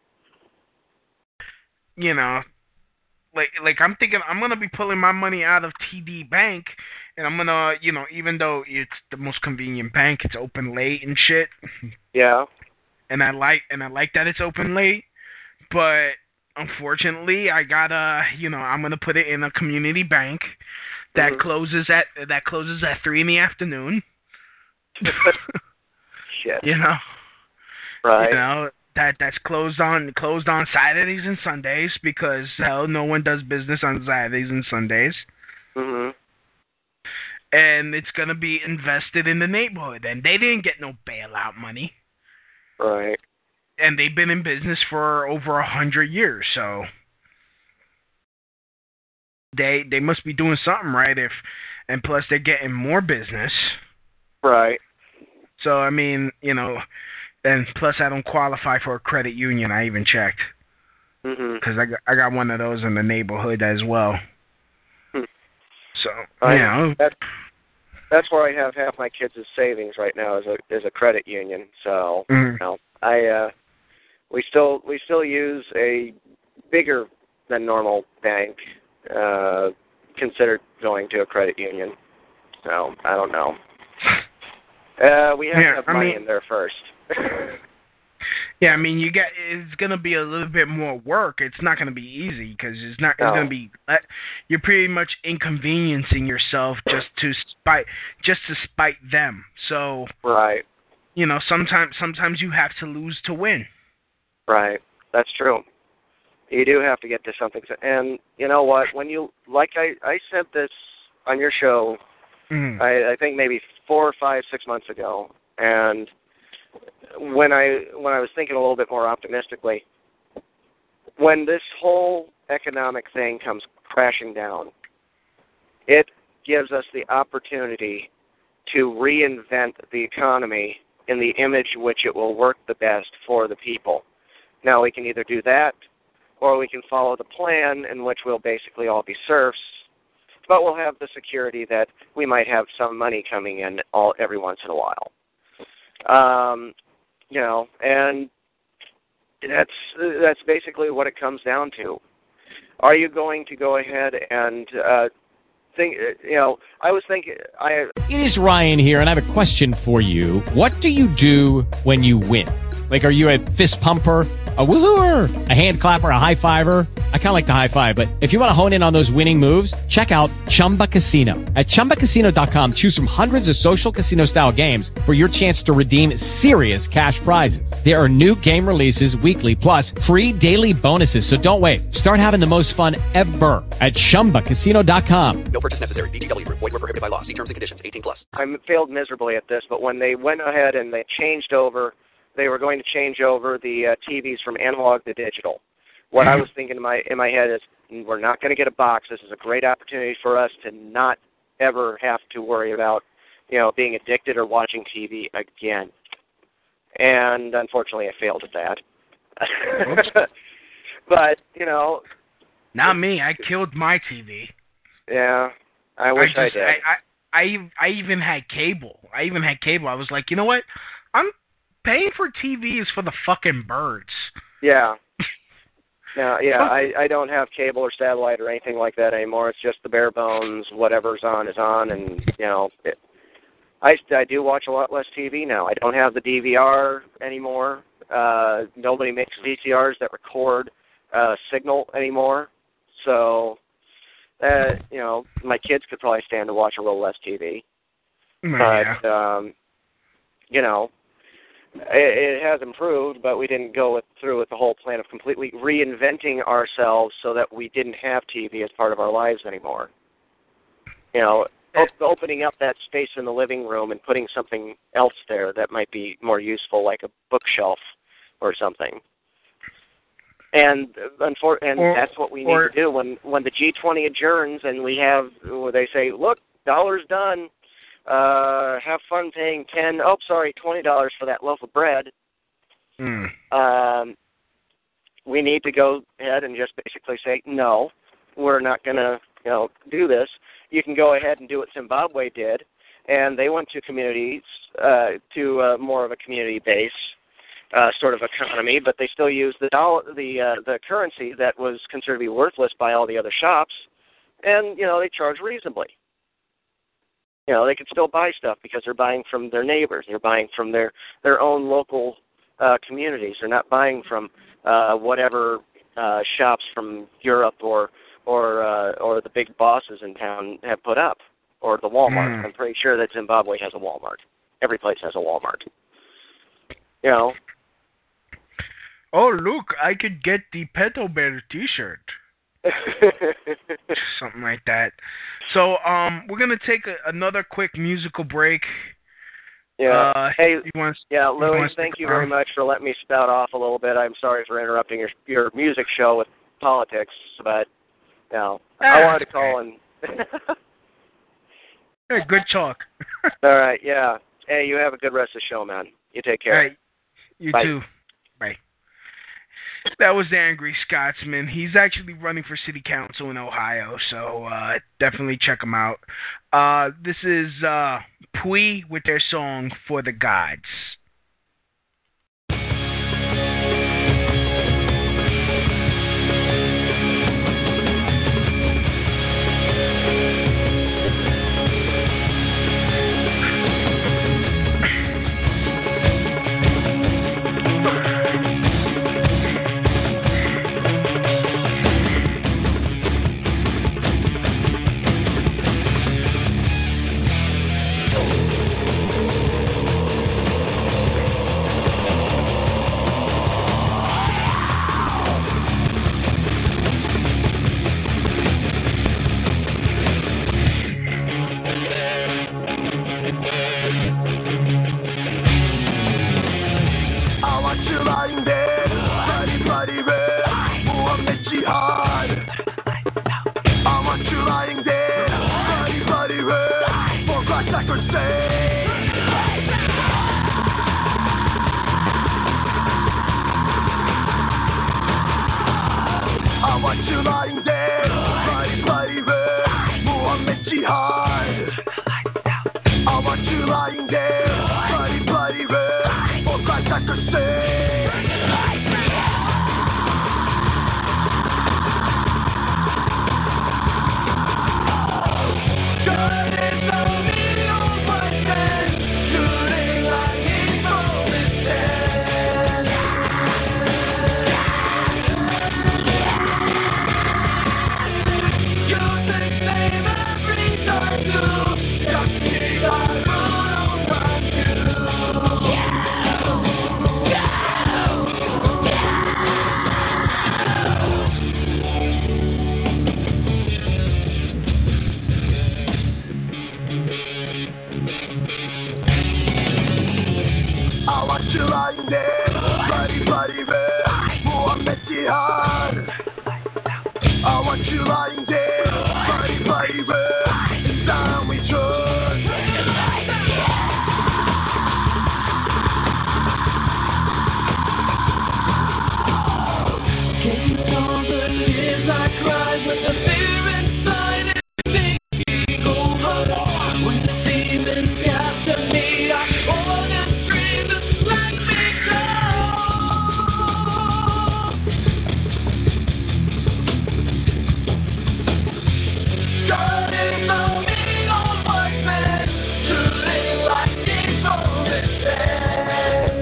You know. Like, like I'm thinking, I'm gonna be pulling my money out of T D Bank, and I'm gonna, you know, even though it's the most convenient bank, it's open late and shit. Yeah. And I like, and I like that it's open late, but unfortunately, I gotta, you know, I'm gonna put it in a community bank that mm-hmm. closes at that closes at three in the afternoon. Shit. You know. Right. You know. That that's closed on closed on Saturdays and Sundays because hell, no one does business on Saturdays and Sundays. Mhm. And it's gonna be invested in the neighborhood, and they didn't get no bailout money. Right. And they've been in business for over a hundred years, so they they must be doing something right. If and plus they're getting more business. Right. So I mean, you know. And plus, I don't qualify for a credit union. I even checked because mm-hmm. I got I got one of those in the neighborhood as well. Hmm. So I, you know, that's that's where I have half my kids' savings right now is a is a credit union. So mm-hmm. you know, I uh, we still we still use a bigger than normal bank, uh, considered going to a credit union. So I don't know. Uh, we have yeah, to have I money mean, in there first. Yeah, I mean, you got it's gonna be a little bit more work. It's not gonna be easy because it's not. It's no. gonna be. You're pretty much inconveniencing yourself just to spite, just to spite them. So right. You know, sometimes sometimes you have to lose to win. Right. That's true. You do have to get to something. And you know what? When you like, I I said this on your show. Mm-hmm. I, I think maybe four or five, six months ago, and when I when I was thinking a little bit more optimistically, when this whole economic thing comes crashing down, it gives us the opportunity to reinvent the economy in the image which it will work the best for the people. Now, we can either do that, or we can follow the plan in which we'll basically all be serfs, but we'll have the security that we might have some money coming in all every once in a while. Um, you know, and that's that's basically what it comes down to. Are you going to go ahead and uh, think? You know, I was thinking. I It is Ryan here, and I have a question for you. What do you do when you win? Like, are you a fist pumper, a woohooer, a hand clapper, a high fiver? I kind of like the high five, but if you want to hone in on those winning moves, check out Chumba Casino. At Chumba Casino dot com, choose from hundreds of social casino style games for your chance to redeem serious cash prizes. There are new game releases weekly, plus free daily bonuses. So don't wait. Start having the most fun ever at Chumba Casino dot com. No purchase necessary. V G W Group. Void where prohibited by law. See terms and conditions. eighteen plus. I failed miserably at this, but when they went ahead and they changed over, they were going to change over the uh, T Vs from analog to digital. What I was thinking in my in my head is, we're not going to get a box. This is a great opportunity for us to not ever have to worry about, you know, being addicted or watching T V again. And unfortunately, I failed at that. But, you know. Not me. I killed my T V. Yeah, I wish I, just, I did. I, I, I even had cable. I even had cable. I was like, you know what? I'm paying for T V is for the fucking birds. Yeah. No, yeah, I, I don't have cable or satellite or anything like that anymore. It's just the bare bones. Whatever's on is on, and you know, it, I I do watch a lot less T V now. I don't have the D V R anymore. Uh, nobody makes V C Rs that record uh, signal anymore. So, uh, you know, my kids could probably stand to watch a little less T V. Yeah. But um, you know. It has improved, but we didn't go with, through with the whole plan of completely reinventing ourselves so that we didn't have T V as part of our lives anymore. You know, op- opening up that space in the living room and putting something else there that might be more useful, like a bookshelf or something. And unfor- and or, that's what we need or, to do when when the G twenty adjourns and we have where they say, look, dollar's done. Uh, have fun paying ten. Oh, sorry, twenty dollars for that loaf of bread. Mm. Um, we need to go ahead and just basically say no. We're not going to, you know, do this. You can go ahead and do what Zimbabwe did, and they went to communities uh, to uh, more of a community base uh, sort of economy, but they still use the dollar, the uh, the currency that was considered to be worthless by all the other shops, and you know they charge reasonably. You know, they can still buy stuff because they're buying from their neighbors. They're buying from their, their own local uh, communities. They're not buying from uh, whatever uh, shops from Europe or or uh, or the big bosses in town have put up, or the Walmart. Mm. I'm pretty sure that Zimbabwe has a Walmart. Every place has a Walmart. You know. Oh, look, I could get the Peto Bear T-shirt. Something like that. So, um, we're gonna take a, another quick musical break. Yeah. Uh, hey, you want, yeah, you Louis, want thank you around? very much for letting me spout off a little bit. I'm sorry for interrupting your your music show with politics, but you know, Ah, I wanted to call and. Hey, good talk. All right, yeah. Hey, you have a good rest of the show, man. You take care. All right, you Bye. too. Bye. That was the Angry Scotsman. He's actually running for city council in Ohio, so uh, definitely check him out. Uh, this is uh, Pui with their song For the Gods. I want you lying there, bloody, bloody red, Muhammad Jihad. I want you lying there, bloody, bloody red, for Christ's sacred sake. I want you lying there, bloody, bloody red, Muhammad Jihad. I want you lying there, bloody, bloody red, for Christ's sacred sake. God is omnipotent, shooting lightning from his hand. blinded. Bloody, bloody red. Muhammad Jihad. I want you lying dead. Bloody, bloody red. It's time we trust. Can you know the tears I cried when the fear inside is taking over? When the demons after me, I wanna scream to let me go. God is on me, on white man, to live like this for this man.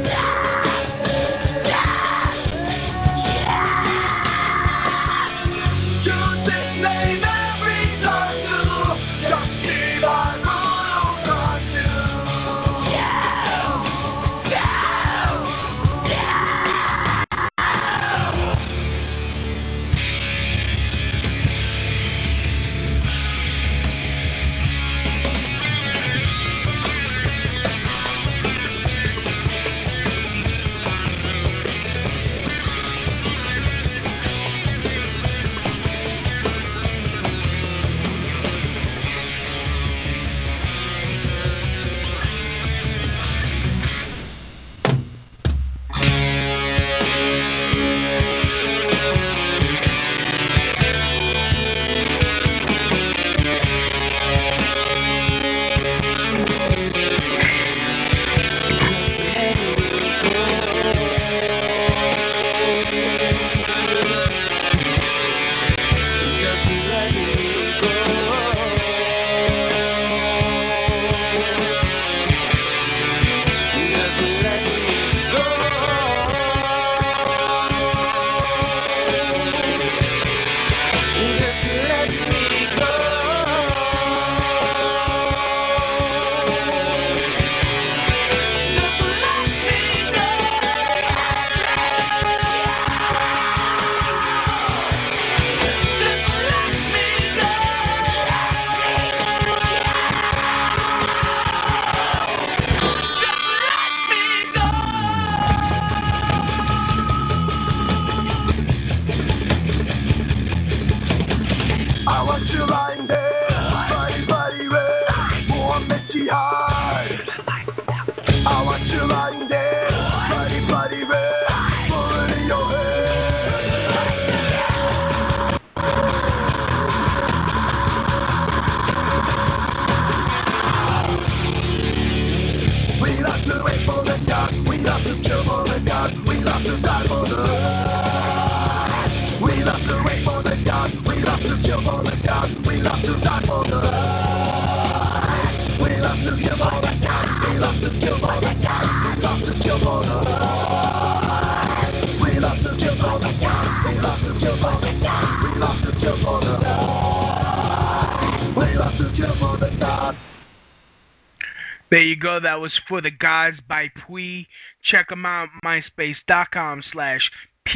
There you go. That was For the Gods by Pui. Check them out, myspace.com slash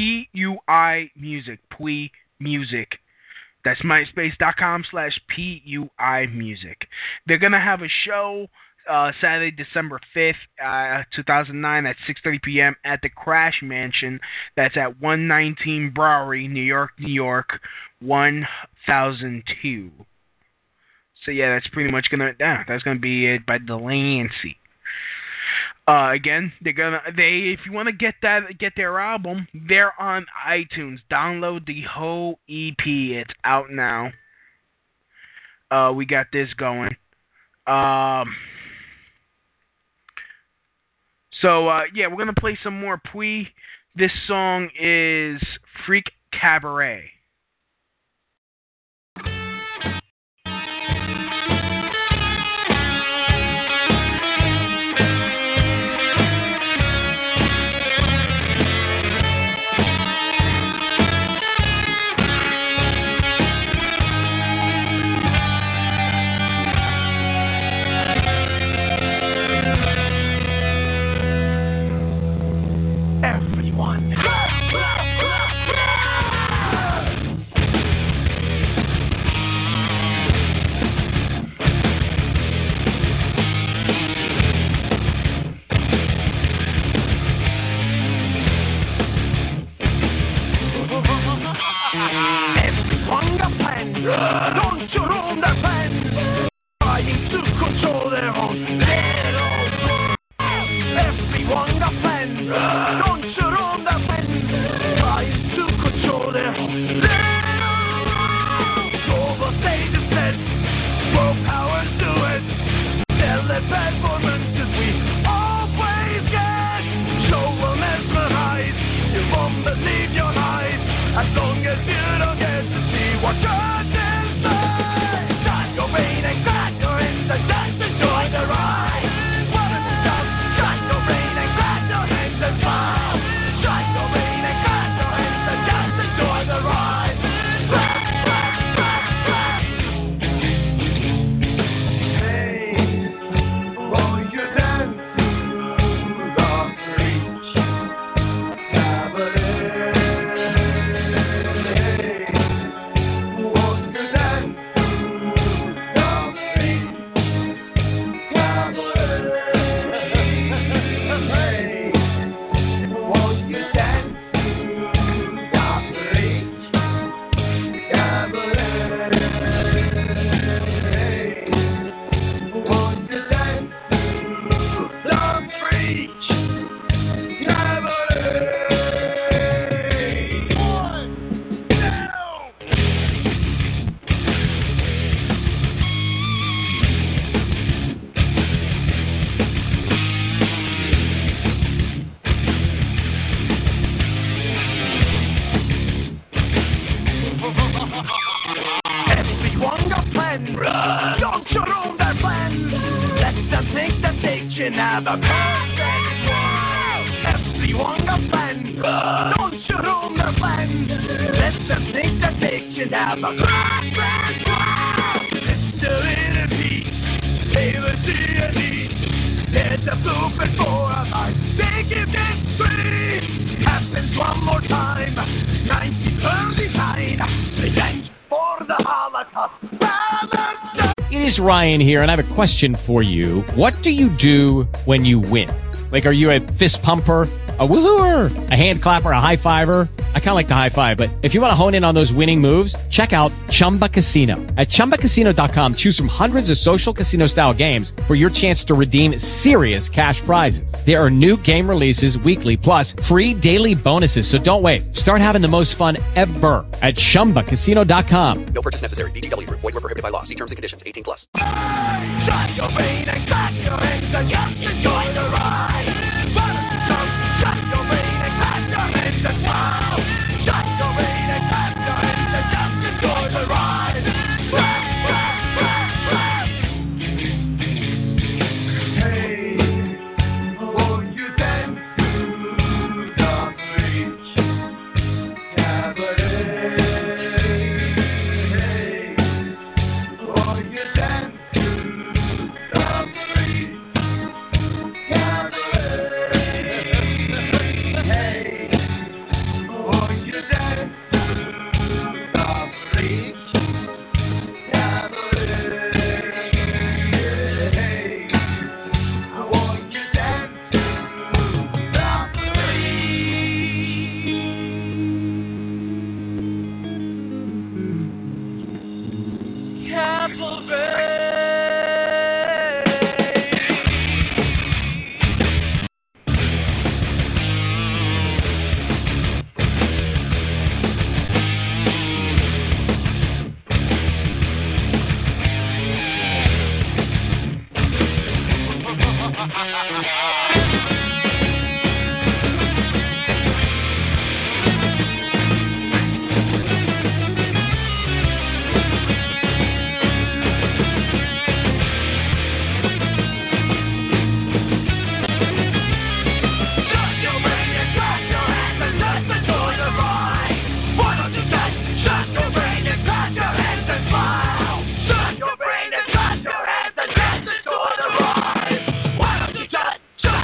P-U-I music. Pui music. That's myspace.com slash P-U-I music. They're going to have a show uh, Saturday, December fifth, uh, two thousand nine at six thirty p.m. at the Crash Mansion. That's at one nineteen Bowery, New York, New York, one thousand two. So yeah, that's pretty much gonna. Yeah, that's gonna be it by Delancey. Uh, again, they're gonna. They, if you want to get that, get their album, they're on iTunes. Download the whole E P. It's out now. Uh, we got this going. Um. So uh, yeah, we're gonna play some more Pui. This song is Freak Cabaret. Everyone. don't believe your eyes, as long as you don't get to see what's inside. Shut your brain and crack your hands and just enjoy the ride. What if it's tough? Shut your brain and crack your hands and smile. Shut your brain and crack your hands and just enjoy the ride. Crack, crack, crack, crack. Hey, won't you dance to the beach? Won't you dance to the beach? Don't you ruin their plans. Let them think that they can have a perfect world. Everyone got plans. Don't you ruin their plans. Let them think that they can have a perfect world. It's a little piece. They will see a need. There's a blueprint for a life. They give it free. Happens one more time. nineteen thirty-nine. Revenge for the Holocaust. It is Ryan here, and I have a question for you. What do you do when you win? Like, are you a fist pumper, a woohooer, a hand clapper, a high fiver? I kind of like the high five, but if you want to hone in on those winning moves, check out Chumba Casino. At Chumba Casino dot com, choose from hundreds of social casino-style games for your chance to redeem serious cash prizes. There are new game releases weekly, plus free daily bonuses. So don't wait. Start having the most fun ever at Chumba Casino dot com. No purchase necessary. V G W. Void where prohibited by law. See terms and conditions. eighteen plus. Shut your brain and clap your hands and just enjoy the ride. Shut your brain and clap your hands and smile. Shut your brain and clap your hands and just enjoy the ride. Clap, clap, clap, clap. Hey, won't you dance to the beach? Cabaret. Hey, won't you dance to the beach? Shut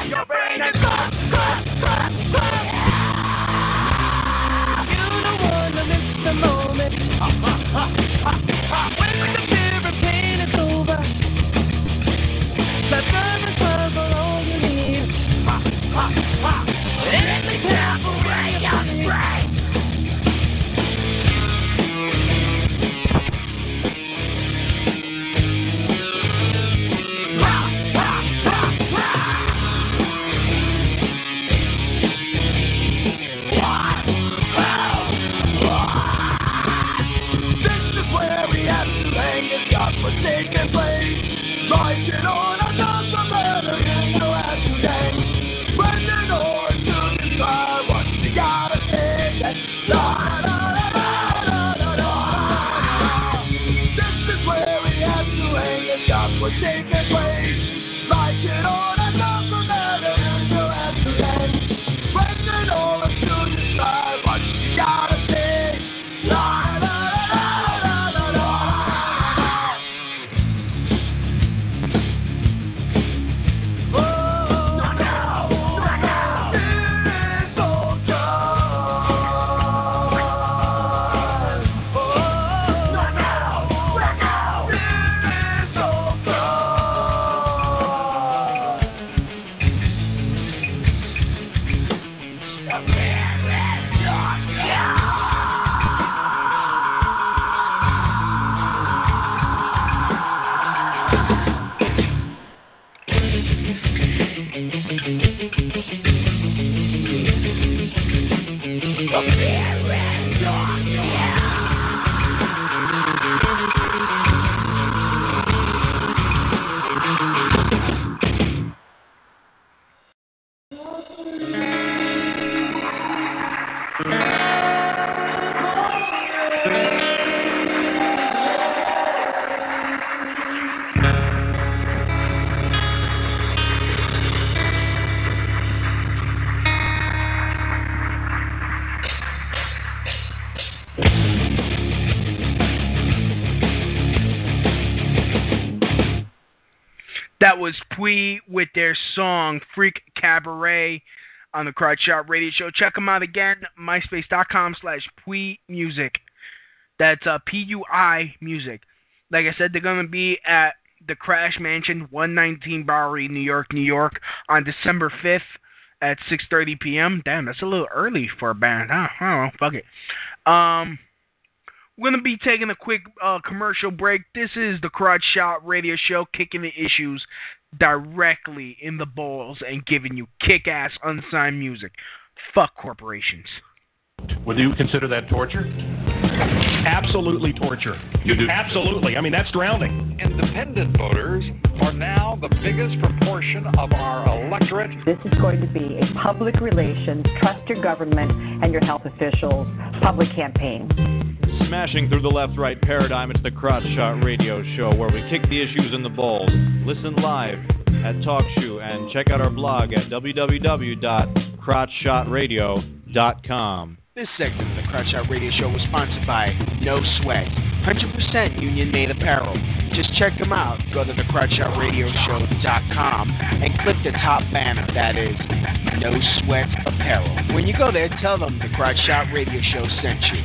That was Pui with their song Freak Cabaret on the Crotch Shot Radio Show. Check them out again, myspace.com slash Pui Music. That's uh, P U I Music. Like I said, they're going to be at the Crash Mansion, one nineteen Bowery, New York, New York, on December fifth at six thirty p.m. Damn, that's a little early for a band, huh? I don't know, fuck it. Um... We're going to be taking a quick uh, commercial break. This is the Crotch Shot Radio Show, kicking the issues directly in the balls and giving you kick-ass unsigned music. Fuck corporations. Would you consider that torture? Absolutely torture. You do? Absolutely. I mean, that's drowning. Independent voters are now the biggest proportion of our electorate. This is going to be a public relations, trust your government and your health officials public campaign. Smashing through the left-right paradigm, it's the Crotch Shot Radio Show, where we kick the issues in the balls. Listen live at TalkShoe and check out our blog at w w w dot crotch shot radio dot com. This segment of the Crotch Shot Radio Show was sponsored by No Sweat, one hundred percent union-made apparel. Just check them out. Go to the crotch shot radio show dot com and click the top banner. That is No Sweat Apparel. When you go there, tell them the Crotch Shot Radio Show sent you.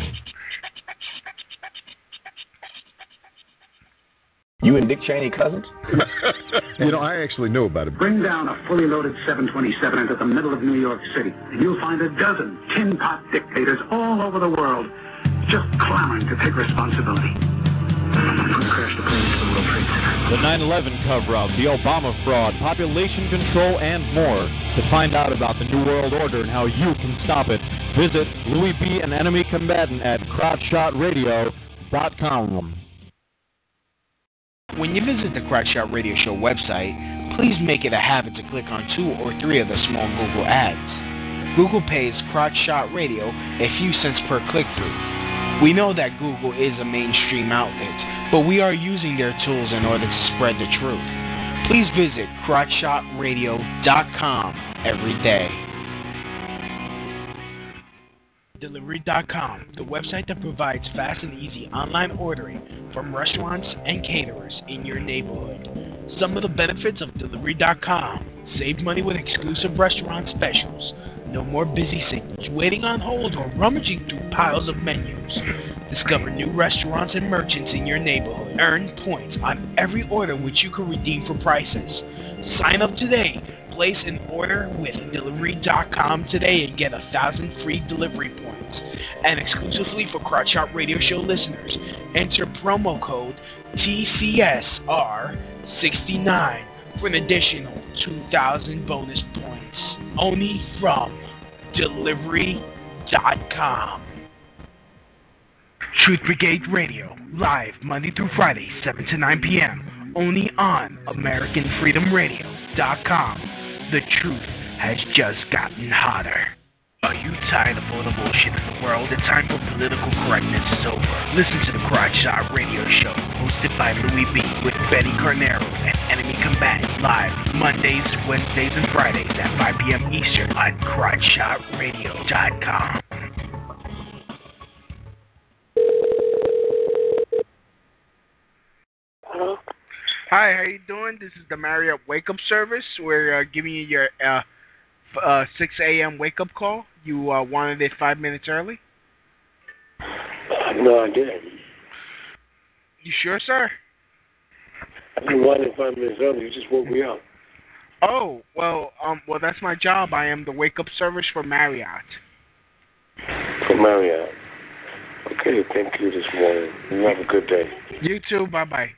You and Dick Cheney cousins? You know, I actually know about it. Bring down a fully loaded seven twenty-seven into the middle of New York City, and you'll find a dozen tin pot dictators all over the world just clamoring to take responsibility. Crash the plane to the World Trade Center. The nine eleven cover-up, the Obama fraud, population control, and more. To find out about the New World Order and how you can stop it, visit Louis B. An Enemy Combatant at crotch shot radio dot com. When you visit the Crotch Shot Radio Show website, please make it a habit to click on two or three of the small Google ads. Google pays Crotch Shot Radio a few cents per click-through. We know that Google is a mainstream outlet, but we are using their tools in order to spread the truth. Please visit crotch shot radio dot com every day. Delivery dot com, the website that provides fast and easy online ordering from restaurants and caterers in your neighborhood. Some of the benefits of Delivery dot com: save money with exclusive restaurant specials, no more busy signals, waiting on hold, or rummaging through piles of menus. Discover new restaurants and merchants in your neighborhood. Earn points on every order which you can redeem for prices. Sign up today. Place an order with Delivery dot com today and get a thousand free delivery points. And exclusively for Crotch Shot Radio Show listeners, enter promo code T C S R sixty-nine for an additional two thousand bonus points. Only from Delivery dot com. Truth Brigade Radio, live Monday through Friday, seven to nine p.m. Only on American Freedom Radio dot com. The truth has just gotten hotter. Are you tired of all the bullshit in the world? The time for political correctness is over. Listen to the Crotch Shot Radio Show, hosted by Louis B. with Betty Carnero and Enemy Combatant, live Mondays, Wednesdays, and Fridays at five p.m. Eastern on crotch shot radio dot com. Hello? Hi, how you doing? This is the Marriott Wake Up Service. We're uh, giving you your uh, f- uh, six a.m. wake up call. You uh, wanted it five minutes early? Uh, no, I didn't. You sure, sir? I didn't want it five minutes early. You just woke me up. Oh, well, um, well, that's my job. I am the wake up service for Marriott. For Marriott. Okay, thank you this morning. You have a good day. You too. Bye bye.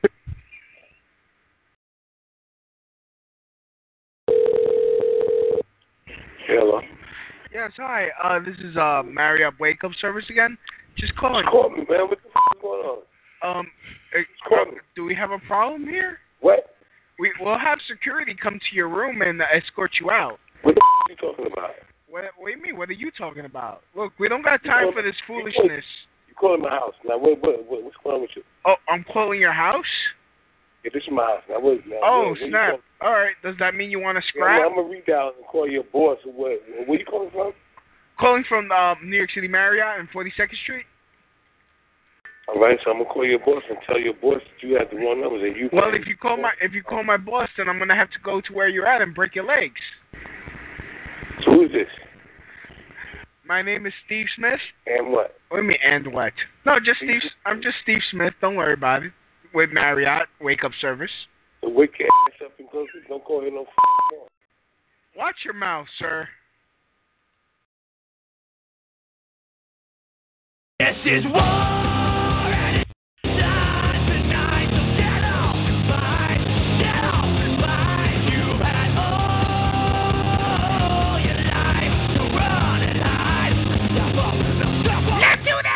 Hello. Yes, hi. Uh, this is uh Marriott Wake Up Service again. Just calling. Just call me, man. What the f- is going on? Um, uh, uh, do we have a problem here? What? We we'll have security come to your room and uh, escort you out. What the f- are you talking about? What, what do you mean? What are you talking about? Look, we don't got time for this foolishness. You calling my house now? What, what, what what's going on with you? Oh, I'm calling your house? Yeah, this is my house now. What, now oh, what, what snap! All right, does that mean you want to Yeah, scrap? well, I'm gonna read out and call your boss. Where, where you calling from? Calling from uh, New York City Marriott and forty-second Street. All right, so I'm gonna call your boss and tell your boss that you had the wrong numbers and you. Well, if you call my if you call my boss, then I'm gonna have to go to where you're at and break your legs. So who is this? My name is Steve Smith. And what? What do you mean, and what? No, just Steve. I'm just Steve Smith. Don't worry about it. With Marriott Wake Up Service. So wake your ass up and go. Don't call him no f***ing phone. Watch your mouth, sir. This is war, and it's time tonight, so get off and fight, get off and fight. You had all your life to run and hide. Step up, step up. Let's do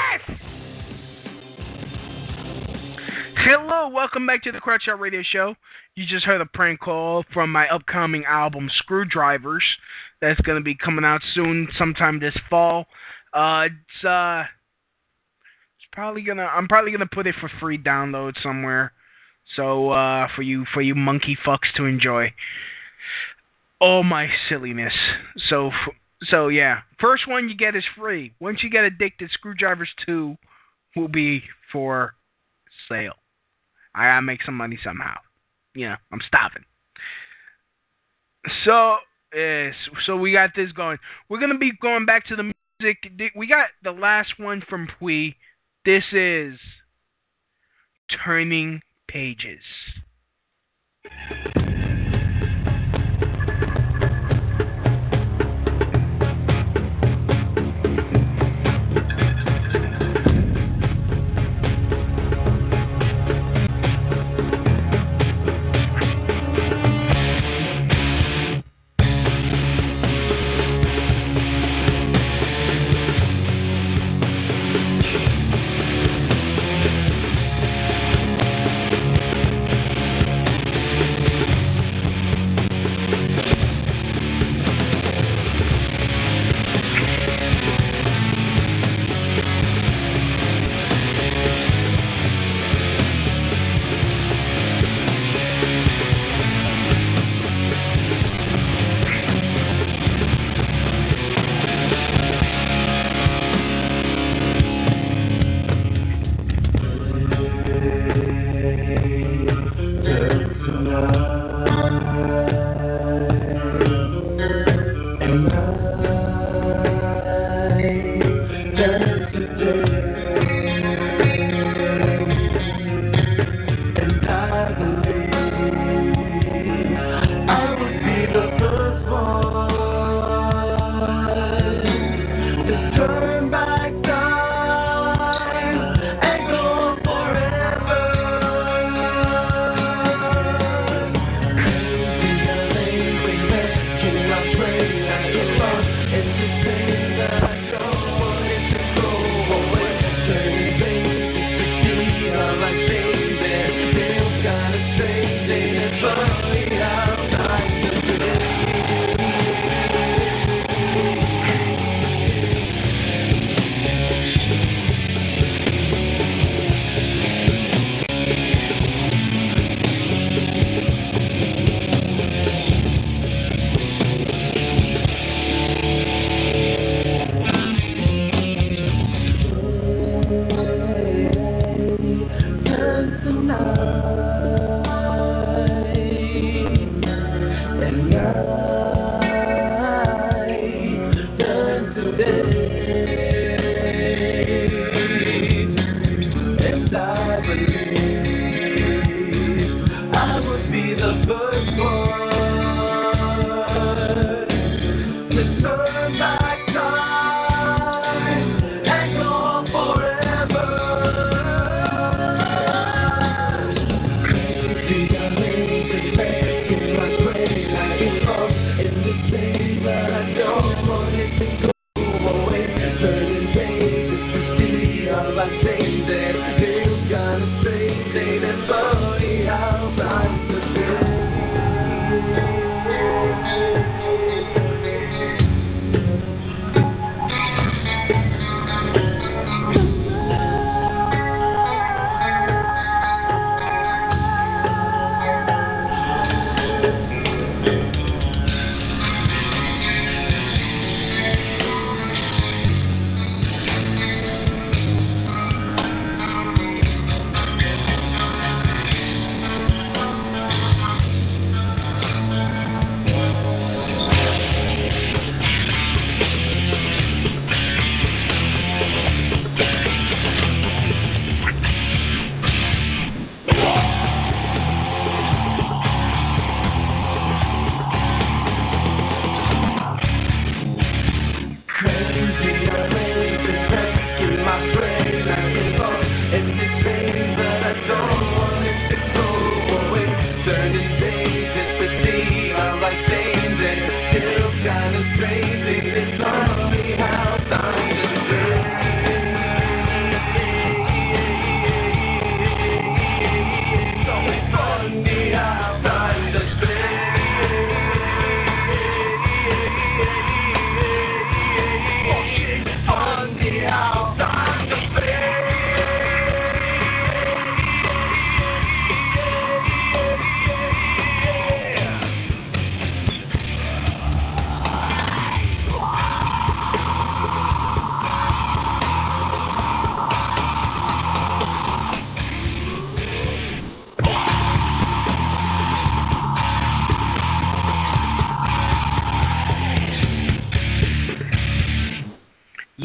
this! Hello, welcome back to the Crotch Shot Radio Show. You just heard a prank call from my upcoming album, Screwdrivers, that's going to be coming out soon, sometime this fall. Uh, it's, uh... Probably gonna. I'm probably gonna put it for free download somewhere, so uh, for you for you monkey fucks to enjoy. Oh my silliness. So so yeah. First one you get is free. Once you get addicted, Screwdrivers two will be for sale. I gotta make some money somehow. You know, I'm stopping. So uh, so we got this going. We're gonna be going back to the music. We got the last one from Pui. This is Turning Pages.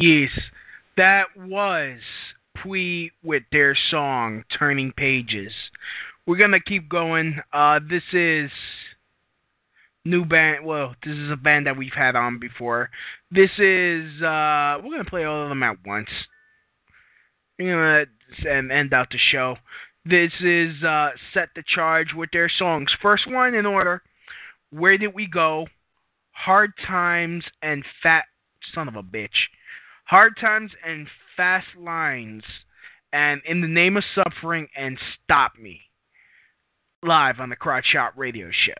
Yes, that was Pui with their song Turning Pages. We're gonna keep going. Uh, this is new band. Well, this is a band that we've had on before. This is uh, we're gonna play all of them at once. We're gonna end out the show. This is uh, Set the Charge with their songs. First one in order: Where Did We Go? Hard Times and Fat Son of a Bitch. Hard Times and Fast Lines, and In the Name of Suffering and Stop Me. Live on the Crotch Shot Radio Show.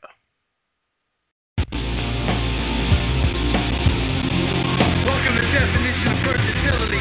Welcome to Definition of Versatility.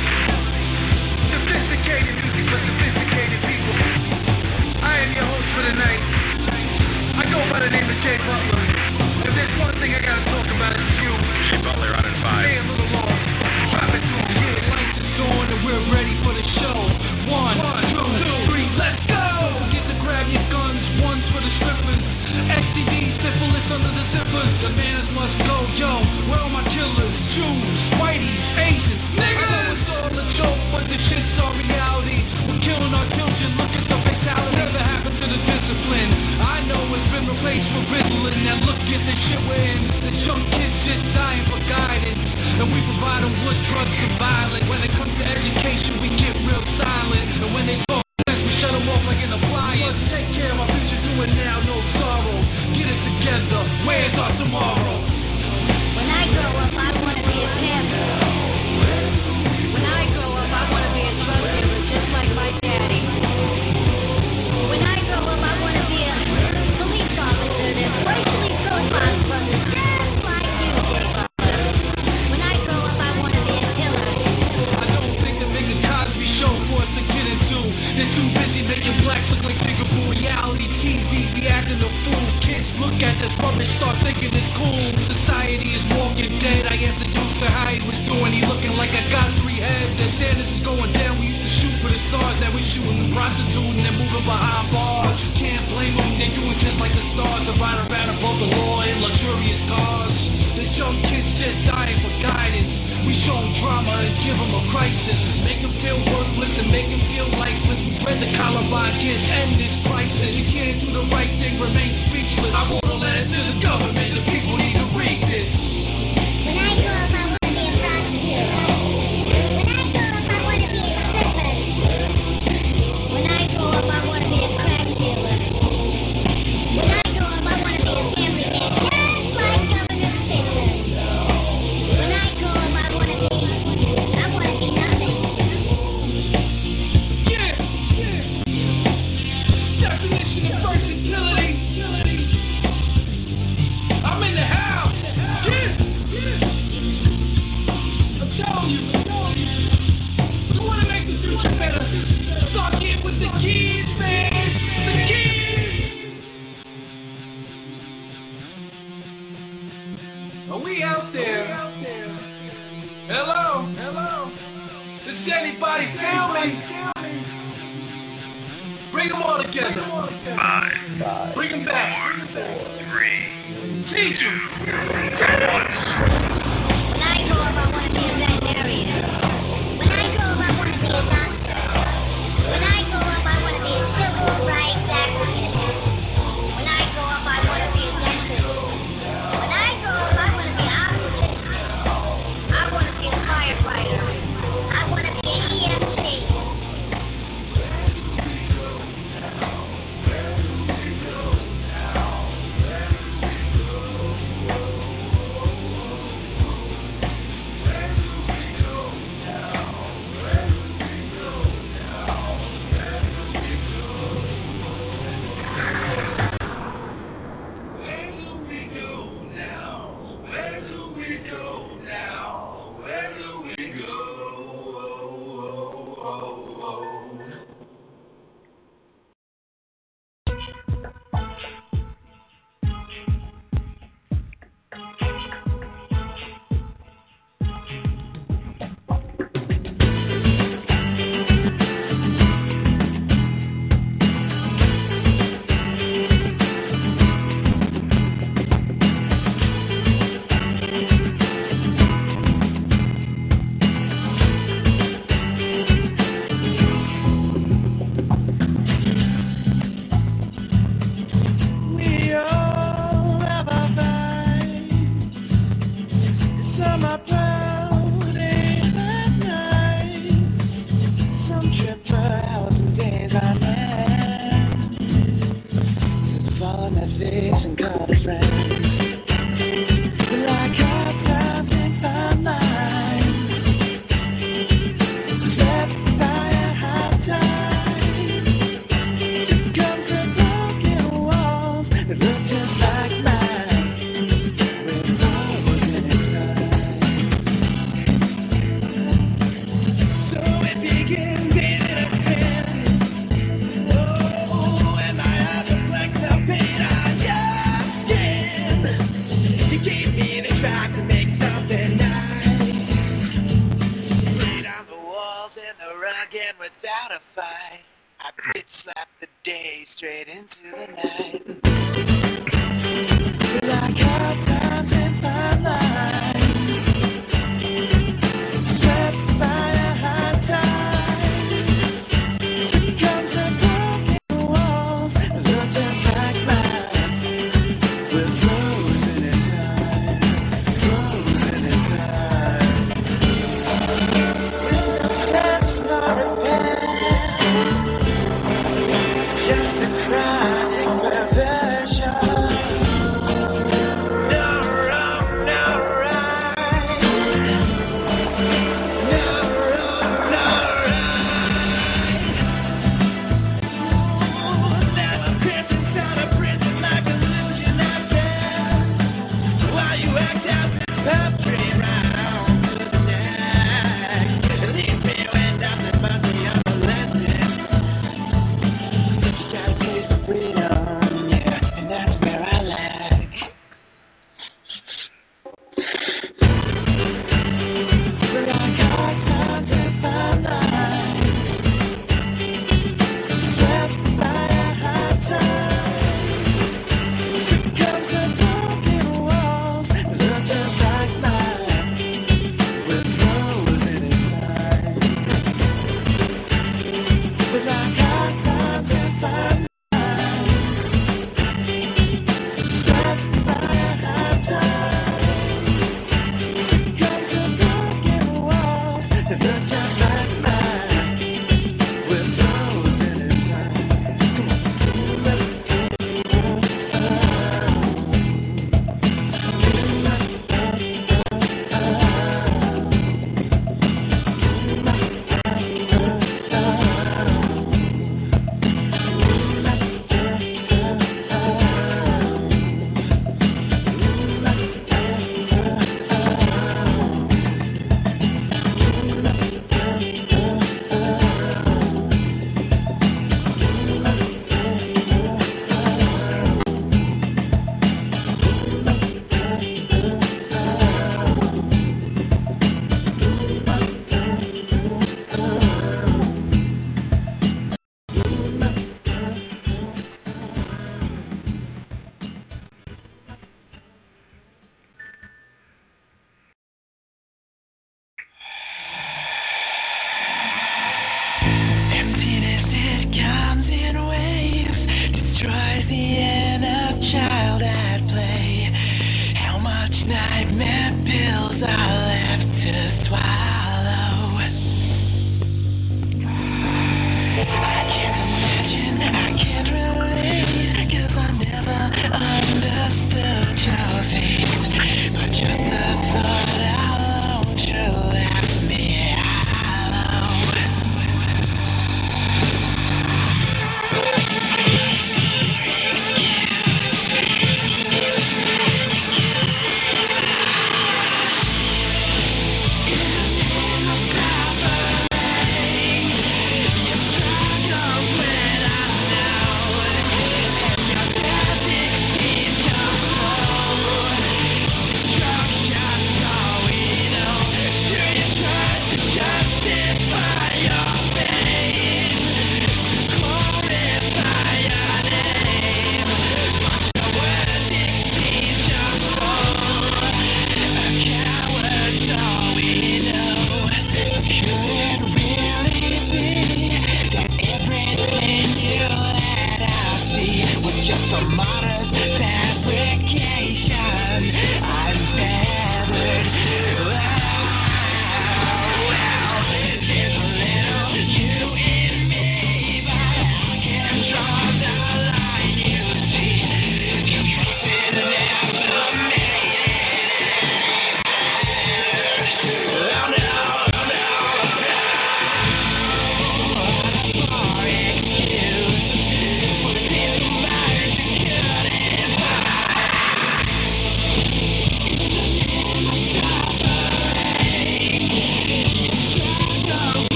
Sophisticated music for sophisticated people. I am your host for the night. I go by the name of Jay Butler. If there's one thing I gotta talk about, it's you. Jay Butler on at five. Stay a little more. Drop it through. Yeah, lights is on and we're ready for the show. One, one two, two, three, let's go! Get to grab your guns, one's for the strippers. S T D, syphilis under the zippers. The manners must go, yo. Where are my killers? Jews, whiteys, Asians, niggas. I know it's all a joke, but the shit's all reality. We're killing our children, look at the fatality. Never happened to the discipline. I know it's been replaced with Ritalin. Now look at the shit we're in. The young kids just dying for guidance. And we provide them with drugs and violence. When it comes to education, we get real silent. And when they talk, we shut them off like an appliance. Let's take care of my future, do it now, no sorrow. Get it together, where's our tomorrow? When I grow up, I want to be a panther. When I grow up, I want to be a drug dealer, just like my daddy. When I grow up, I want to be a police officer that's racially profiled brothers, just like you, Jay Butler. When I grow up, I want to be a killer. I don't think the biggest Cosby show for us to get into. They're too busy making blacks look like Singapore. Reality T V be acting a fool. Kids look at this rubbish, start thinking it's cool. Society is walking dead. I introduced to how he was doing. He looking like I got three heads. That Sanders is going down. We used to shoot for the stars. Now we shooting the prostitute and they're moving behind bars. You can't blame them. They're doing just like the stars. They ride around above the law in luxurious cars. The young kids just dying for guidance. We show them drama and give them a crisis. Make them feel worthless and make them feel lifeless. Spread the Columbine kids, end this crisis. You can't do the right thing, remain speechless. I wrote a letter to the government. The people need to read this. When I grow up, I want to be a prostitute. When I grow up, I want to be a stripper. When I grow up, I want to be a crack dealer. When I grow up, I want to be a family man, just like Governor Stickler. When I grow up, I want to be, I want to be nothing. Yeah, yeah. Definition of versatility. I'm in the house. Yeah, yeah. I'm telling you. We want to make the future better. Start getting with the kids, man. The kids. Are we out there? Hello? Hello? Does anybody feel me? Bring them all together. Five. Five. Bring them back. Four. Three. Teach them. When I grow up, I want to be a veterinarian. When I grow up, I want to be a doctor. When I grow up, I want to be a civil rights activist. When I grow up, I want to be a dentist. When I grow up, I want to be an operative. I want to be a firefighter. I want to be an E M T.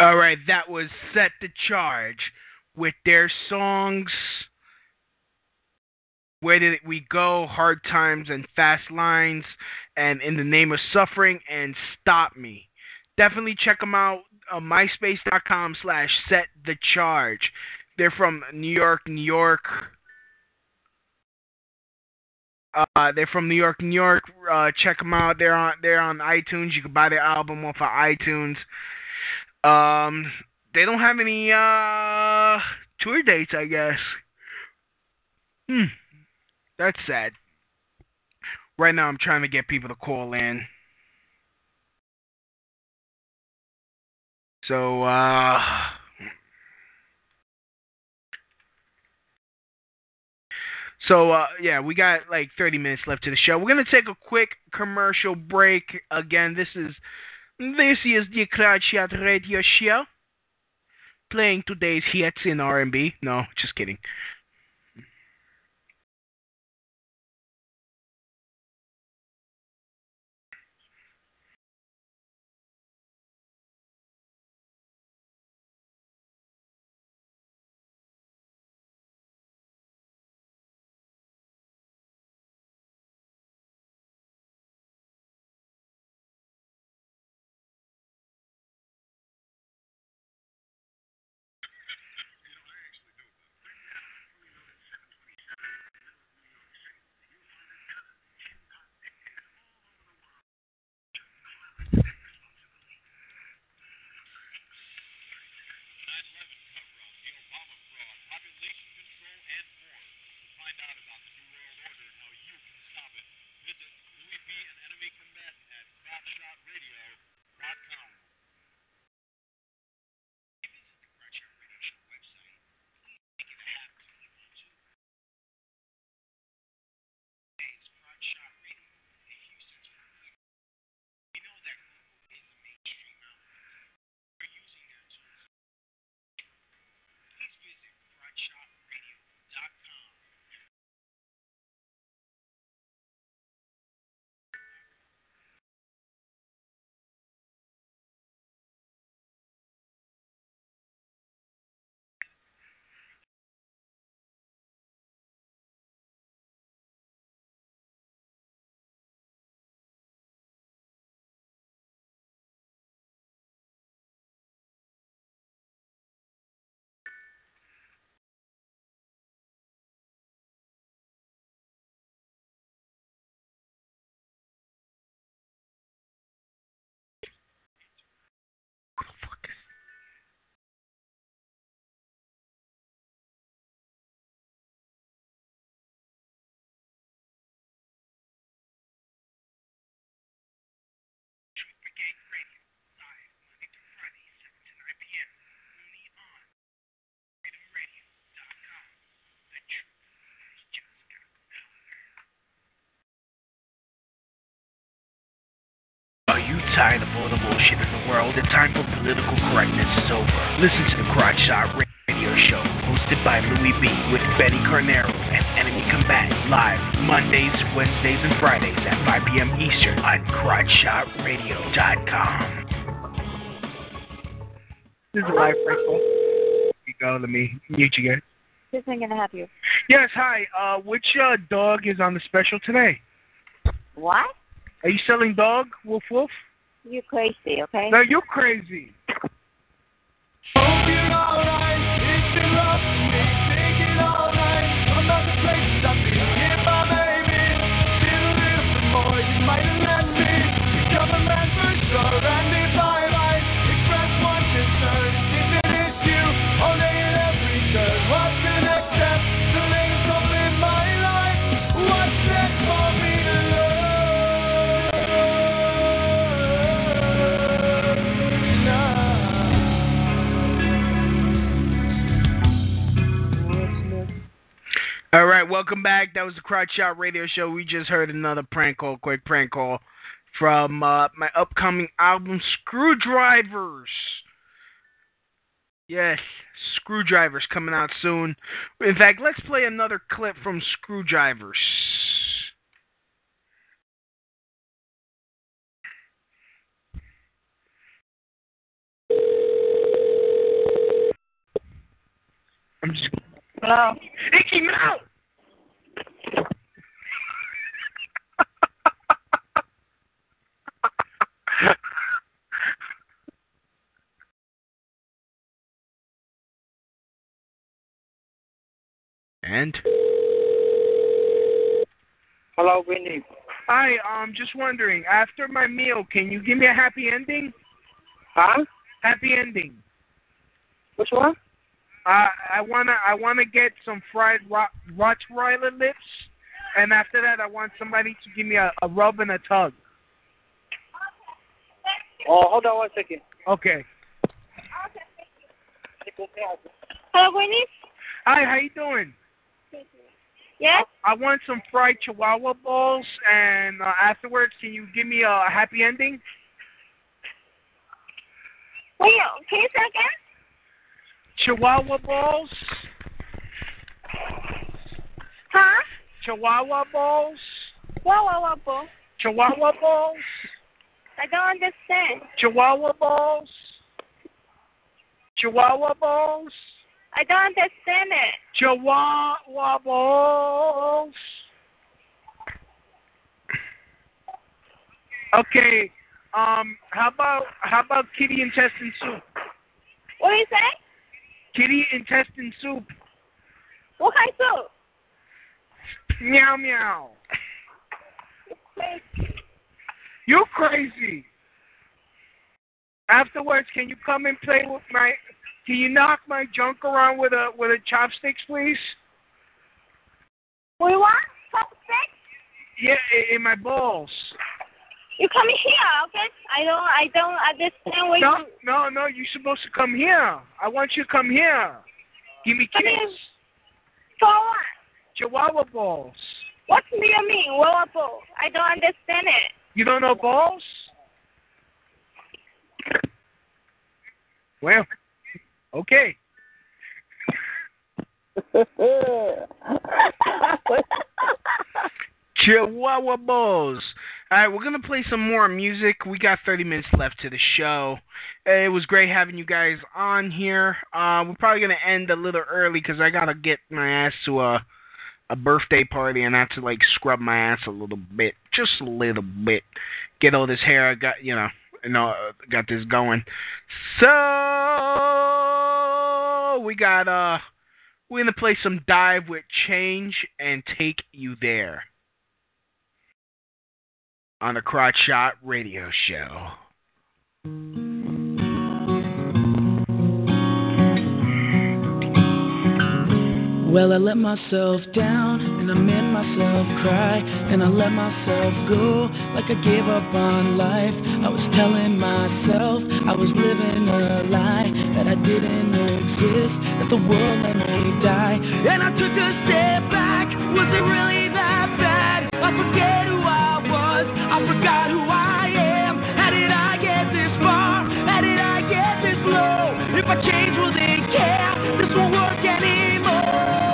All right, that was Set the Charge with their songs Where Did We Go, Hard Times and Fast Lines, and In the Name of Suffering, and Stop Me. Definitely check them out, uh, myspace.com slash Set the Charge. They're from New York, New York. Uh, they're from New York, New York. Uh, check them out. They're on they're on iTunes. You can buy their album off of iTunes. Um, they don't have any uh tour dates, I guess. Hmm, that's sad. Right now, I'm trying to get people to call in. So, uh, so uh, yeah, we got like thirty minutes left to the show. We're gonna take a quick commercial break. Again, this is this is the Crowd Shot Radio Show, playing today's hits in R and B. No, just kidding. Are you tired of all the bullshit in the world? The time for political correctness is over. Listen to the Crotch Shot Radio Show, hosted by Louis B. with Betty Carnero and Enemy Combatant, live Mondays, Wednesdays, and Fridays at five p.m. Eastern on crotch shot radio dot com. This is live, Franco. Here you go. Let me mute you guys. This thing gonna help you. Yes, hi. Uh, which uh, dog is on the special today? What? Are you selling dog, Woof Woof? You crazy, okay? No, you're crazy. All right, welcome back. That was the Crotch Shot Radio Show. We just heard another prank call, quick prank call from uh, my upcoming album, Screwdrivers. Yes, Screwdrivers coming out soon. In fact, let's play another clip from Screwdrivers. I'm just. Hello. Icky Mouth. And. Hello, Winnie. Hi, I'm just wondering, after my meal, can you give me a happy ending? Huh? Happy ending. Which one? Uh, I wanna, I wanna get some fried Rot- Rottweiler lips, and after that, I want somebody to give me a, a rub and a tug. Oh, hold on one second. Okay. Hello, Winnie. Hi, how you doing? Yes? I want some fried Chihuahua balls, and uh, afterwards, can you give me a happy ending? Wait, can you say again? Chihuahua balls. Huh? Chihuahua balls. What, what, what, ball? Chihuahua balls. I don't understand. Chihuahua balls. Chihuahua balls. I don't understand it. Chihuahua balls. Okay. Um. How about how about kitty intestine soup? What do you say? Kitty intestine soup. What kind of soup? Meow meow. You're crazy. Afterwards, can you come and play with my? Can you knock my junk around with a with a chopsticks, please? What do you want? Chopsticks? Yeah, in, in my balls. You come here, okay? I don't, I don't understand what no, you. No, no, you're supposed to come here. I want you to come here. Give me kiss. For what? Chihuahua balls. What do you mean, Chihuahua balls? I don't understand it. You don't know balls? Well, okay. Chihuahua balls. All right, we're going to play some more music. We got thirty minutes left to the show. It was great having you guys on here. Uh, we're probably going to end a little early because I got to get my ass to a, a birthday party and I have to, like, scrub my ass a little bit. Just a little bit. Get all this hair. I got, you know, you know, got this going. So, we got, uh, we're going to play some Dive with Change and Take You There on the Crotch Shot Radio Show. Well, I let myself down, and I made myself cry, and I let myself go, like I gave up on life. I was telling myself I was living a lie, that I didn't exist, that the world let me die. And I took a step back, was it really that bad? I forget who I was, I forgot who I am. How did I get this far? How did I get this low? If I change, will they care? This won't work anymore.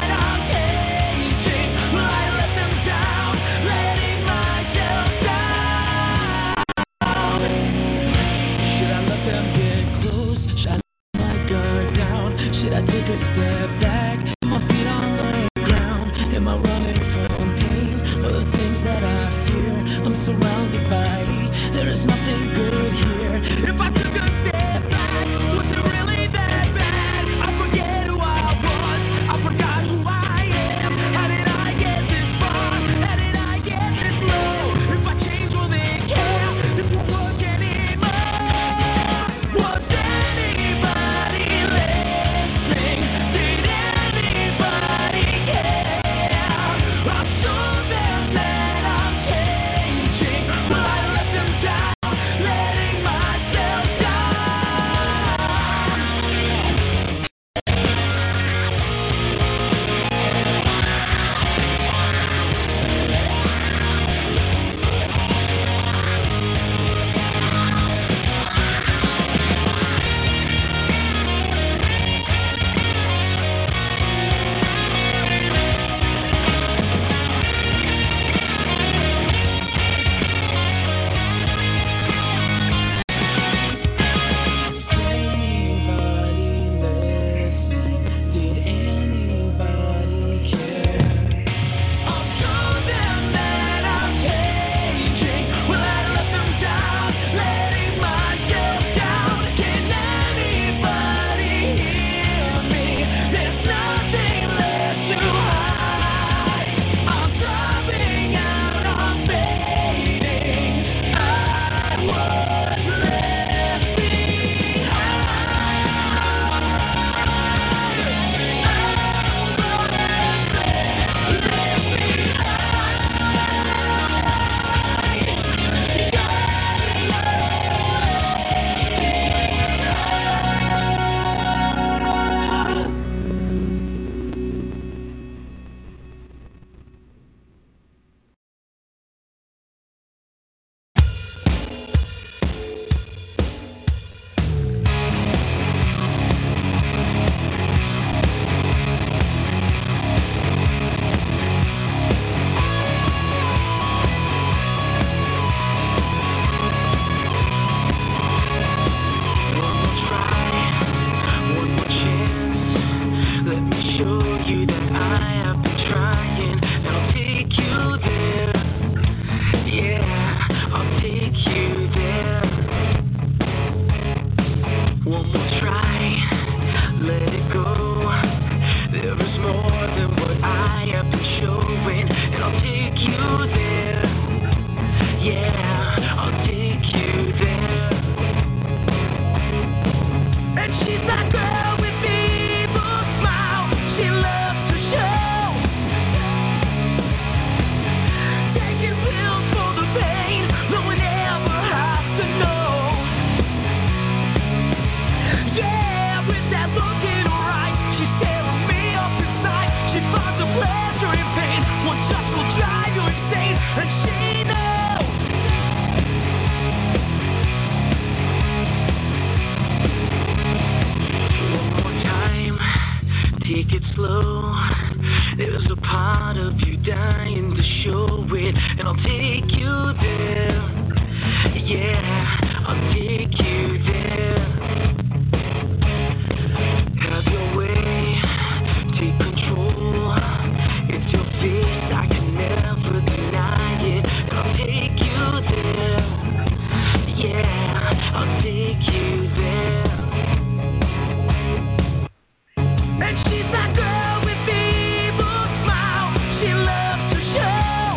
Letting myself die. and I'll take you there. Yeah, I'll take you there. Have your way, take control. It's your face, I can never deny it. I'll take you there. Yeah, I'll take you there. And she's that girl with the evil smile. She loves to show.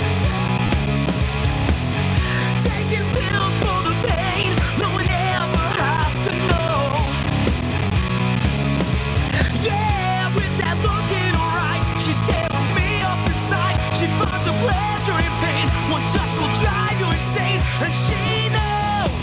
Taking pills for the pain, no one ever has to know. Yeah, with that look in her eye, she's tearing me up inside. She finds a pleasure in pain. One touch will drive you insane, and she knows.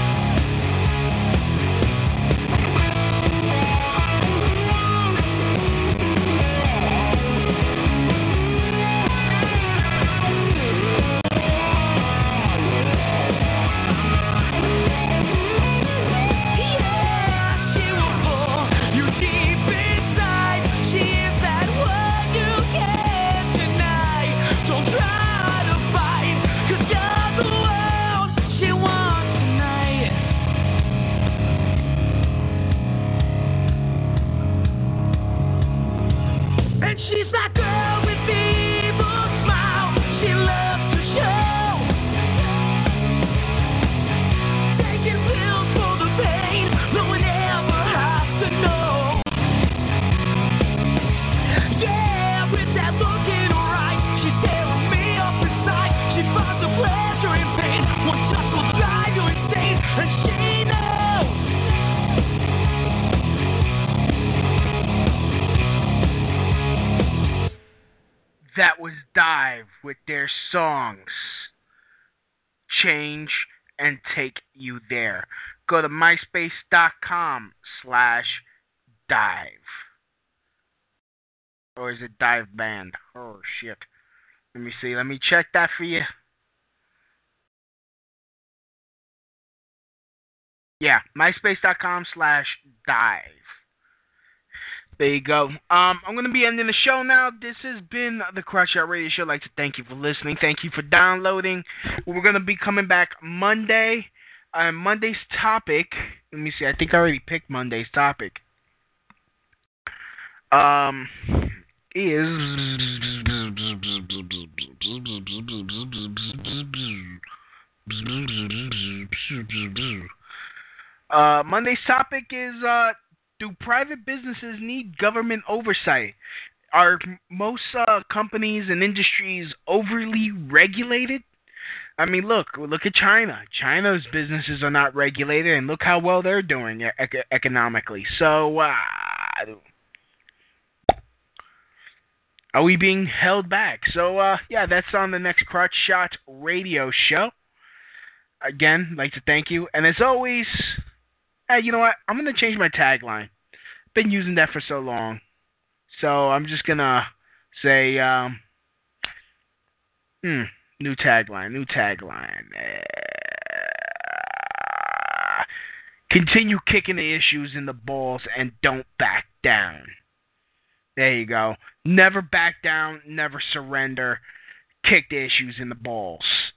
She's that girl with the evil smile. She loves to show. Taking pills for the pain, no one ever has to know. Yeah, with that look in her eye, she's tearing me up inside. She finds a pleasure in pain. One touch will drive you insane, and she knows. That was Dive with their songs Change and Take You There. Go to myspace.com slash dive. Or is it Dive Band? Oh, shit. Let me see. Let me check that for you. Yeah, myspace.com slash dive. There you go. Um, I'm going to be ending the show now. This has been the Crotch Shot Radio Show. I'd like to thank you for listening. Thank you for downloading. We're going to be coming back Monday. Uh, Monday's topic, let me see. I think I already picked Monday's topic. Um, is... Uh, Monday's topic is... Uh, Do private businesses need government oversight? Are most uh, companies and industries overly regulated? I mean, look, look at China. China's businesses are not regulated, and look how well they're doing ec- economically. So, uh, are we being held back? So, uh, yeah, that's on the next Crotch Shot Radio Show. Again, I'd like to thank you. And as always... Hey, you know what? I'm going to change my tagline. Been using that for so long. So I'm just going to say, um, hmm, new tagline, new tagline. Uh, continue kicking the issues in the balls and don't back down. There you go. Never back down, never surrender. Kick the issues in the balls.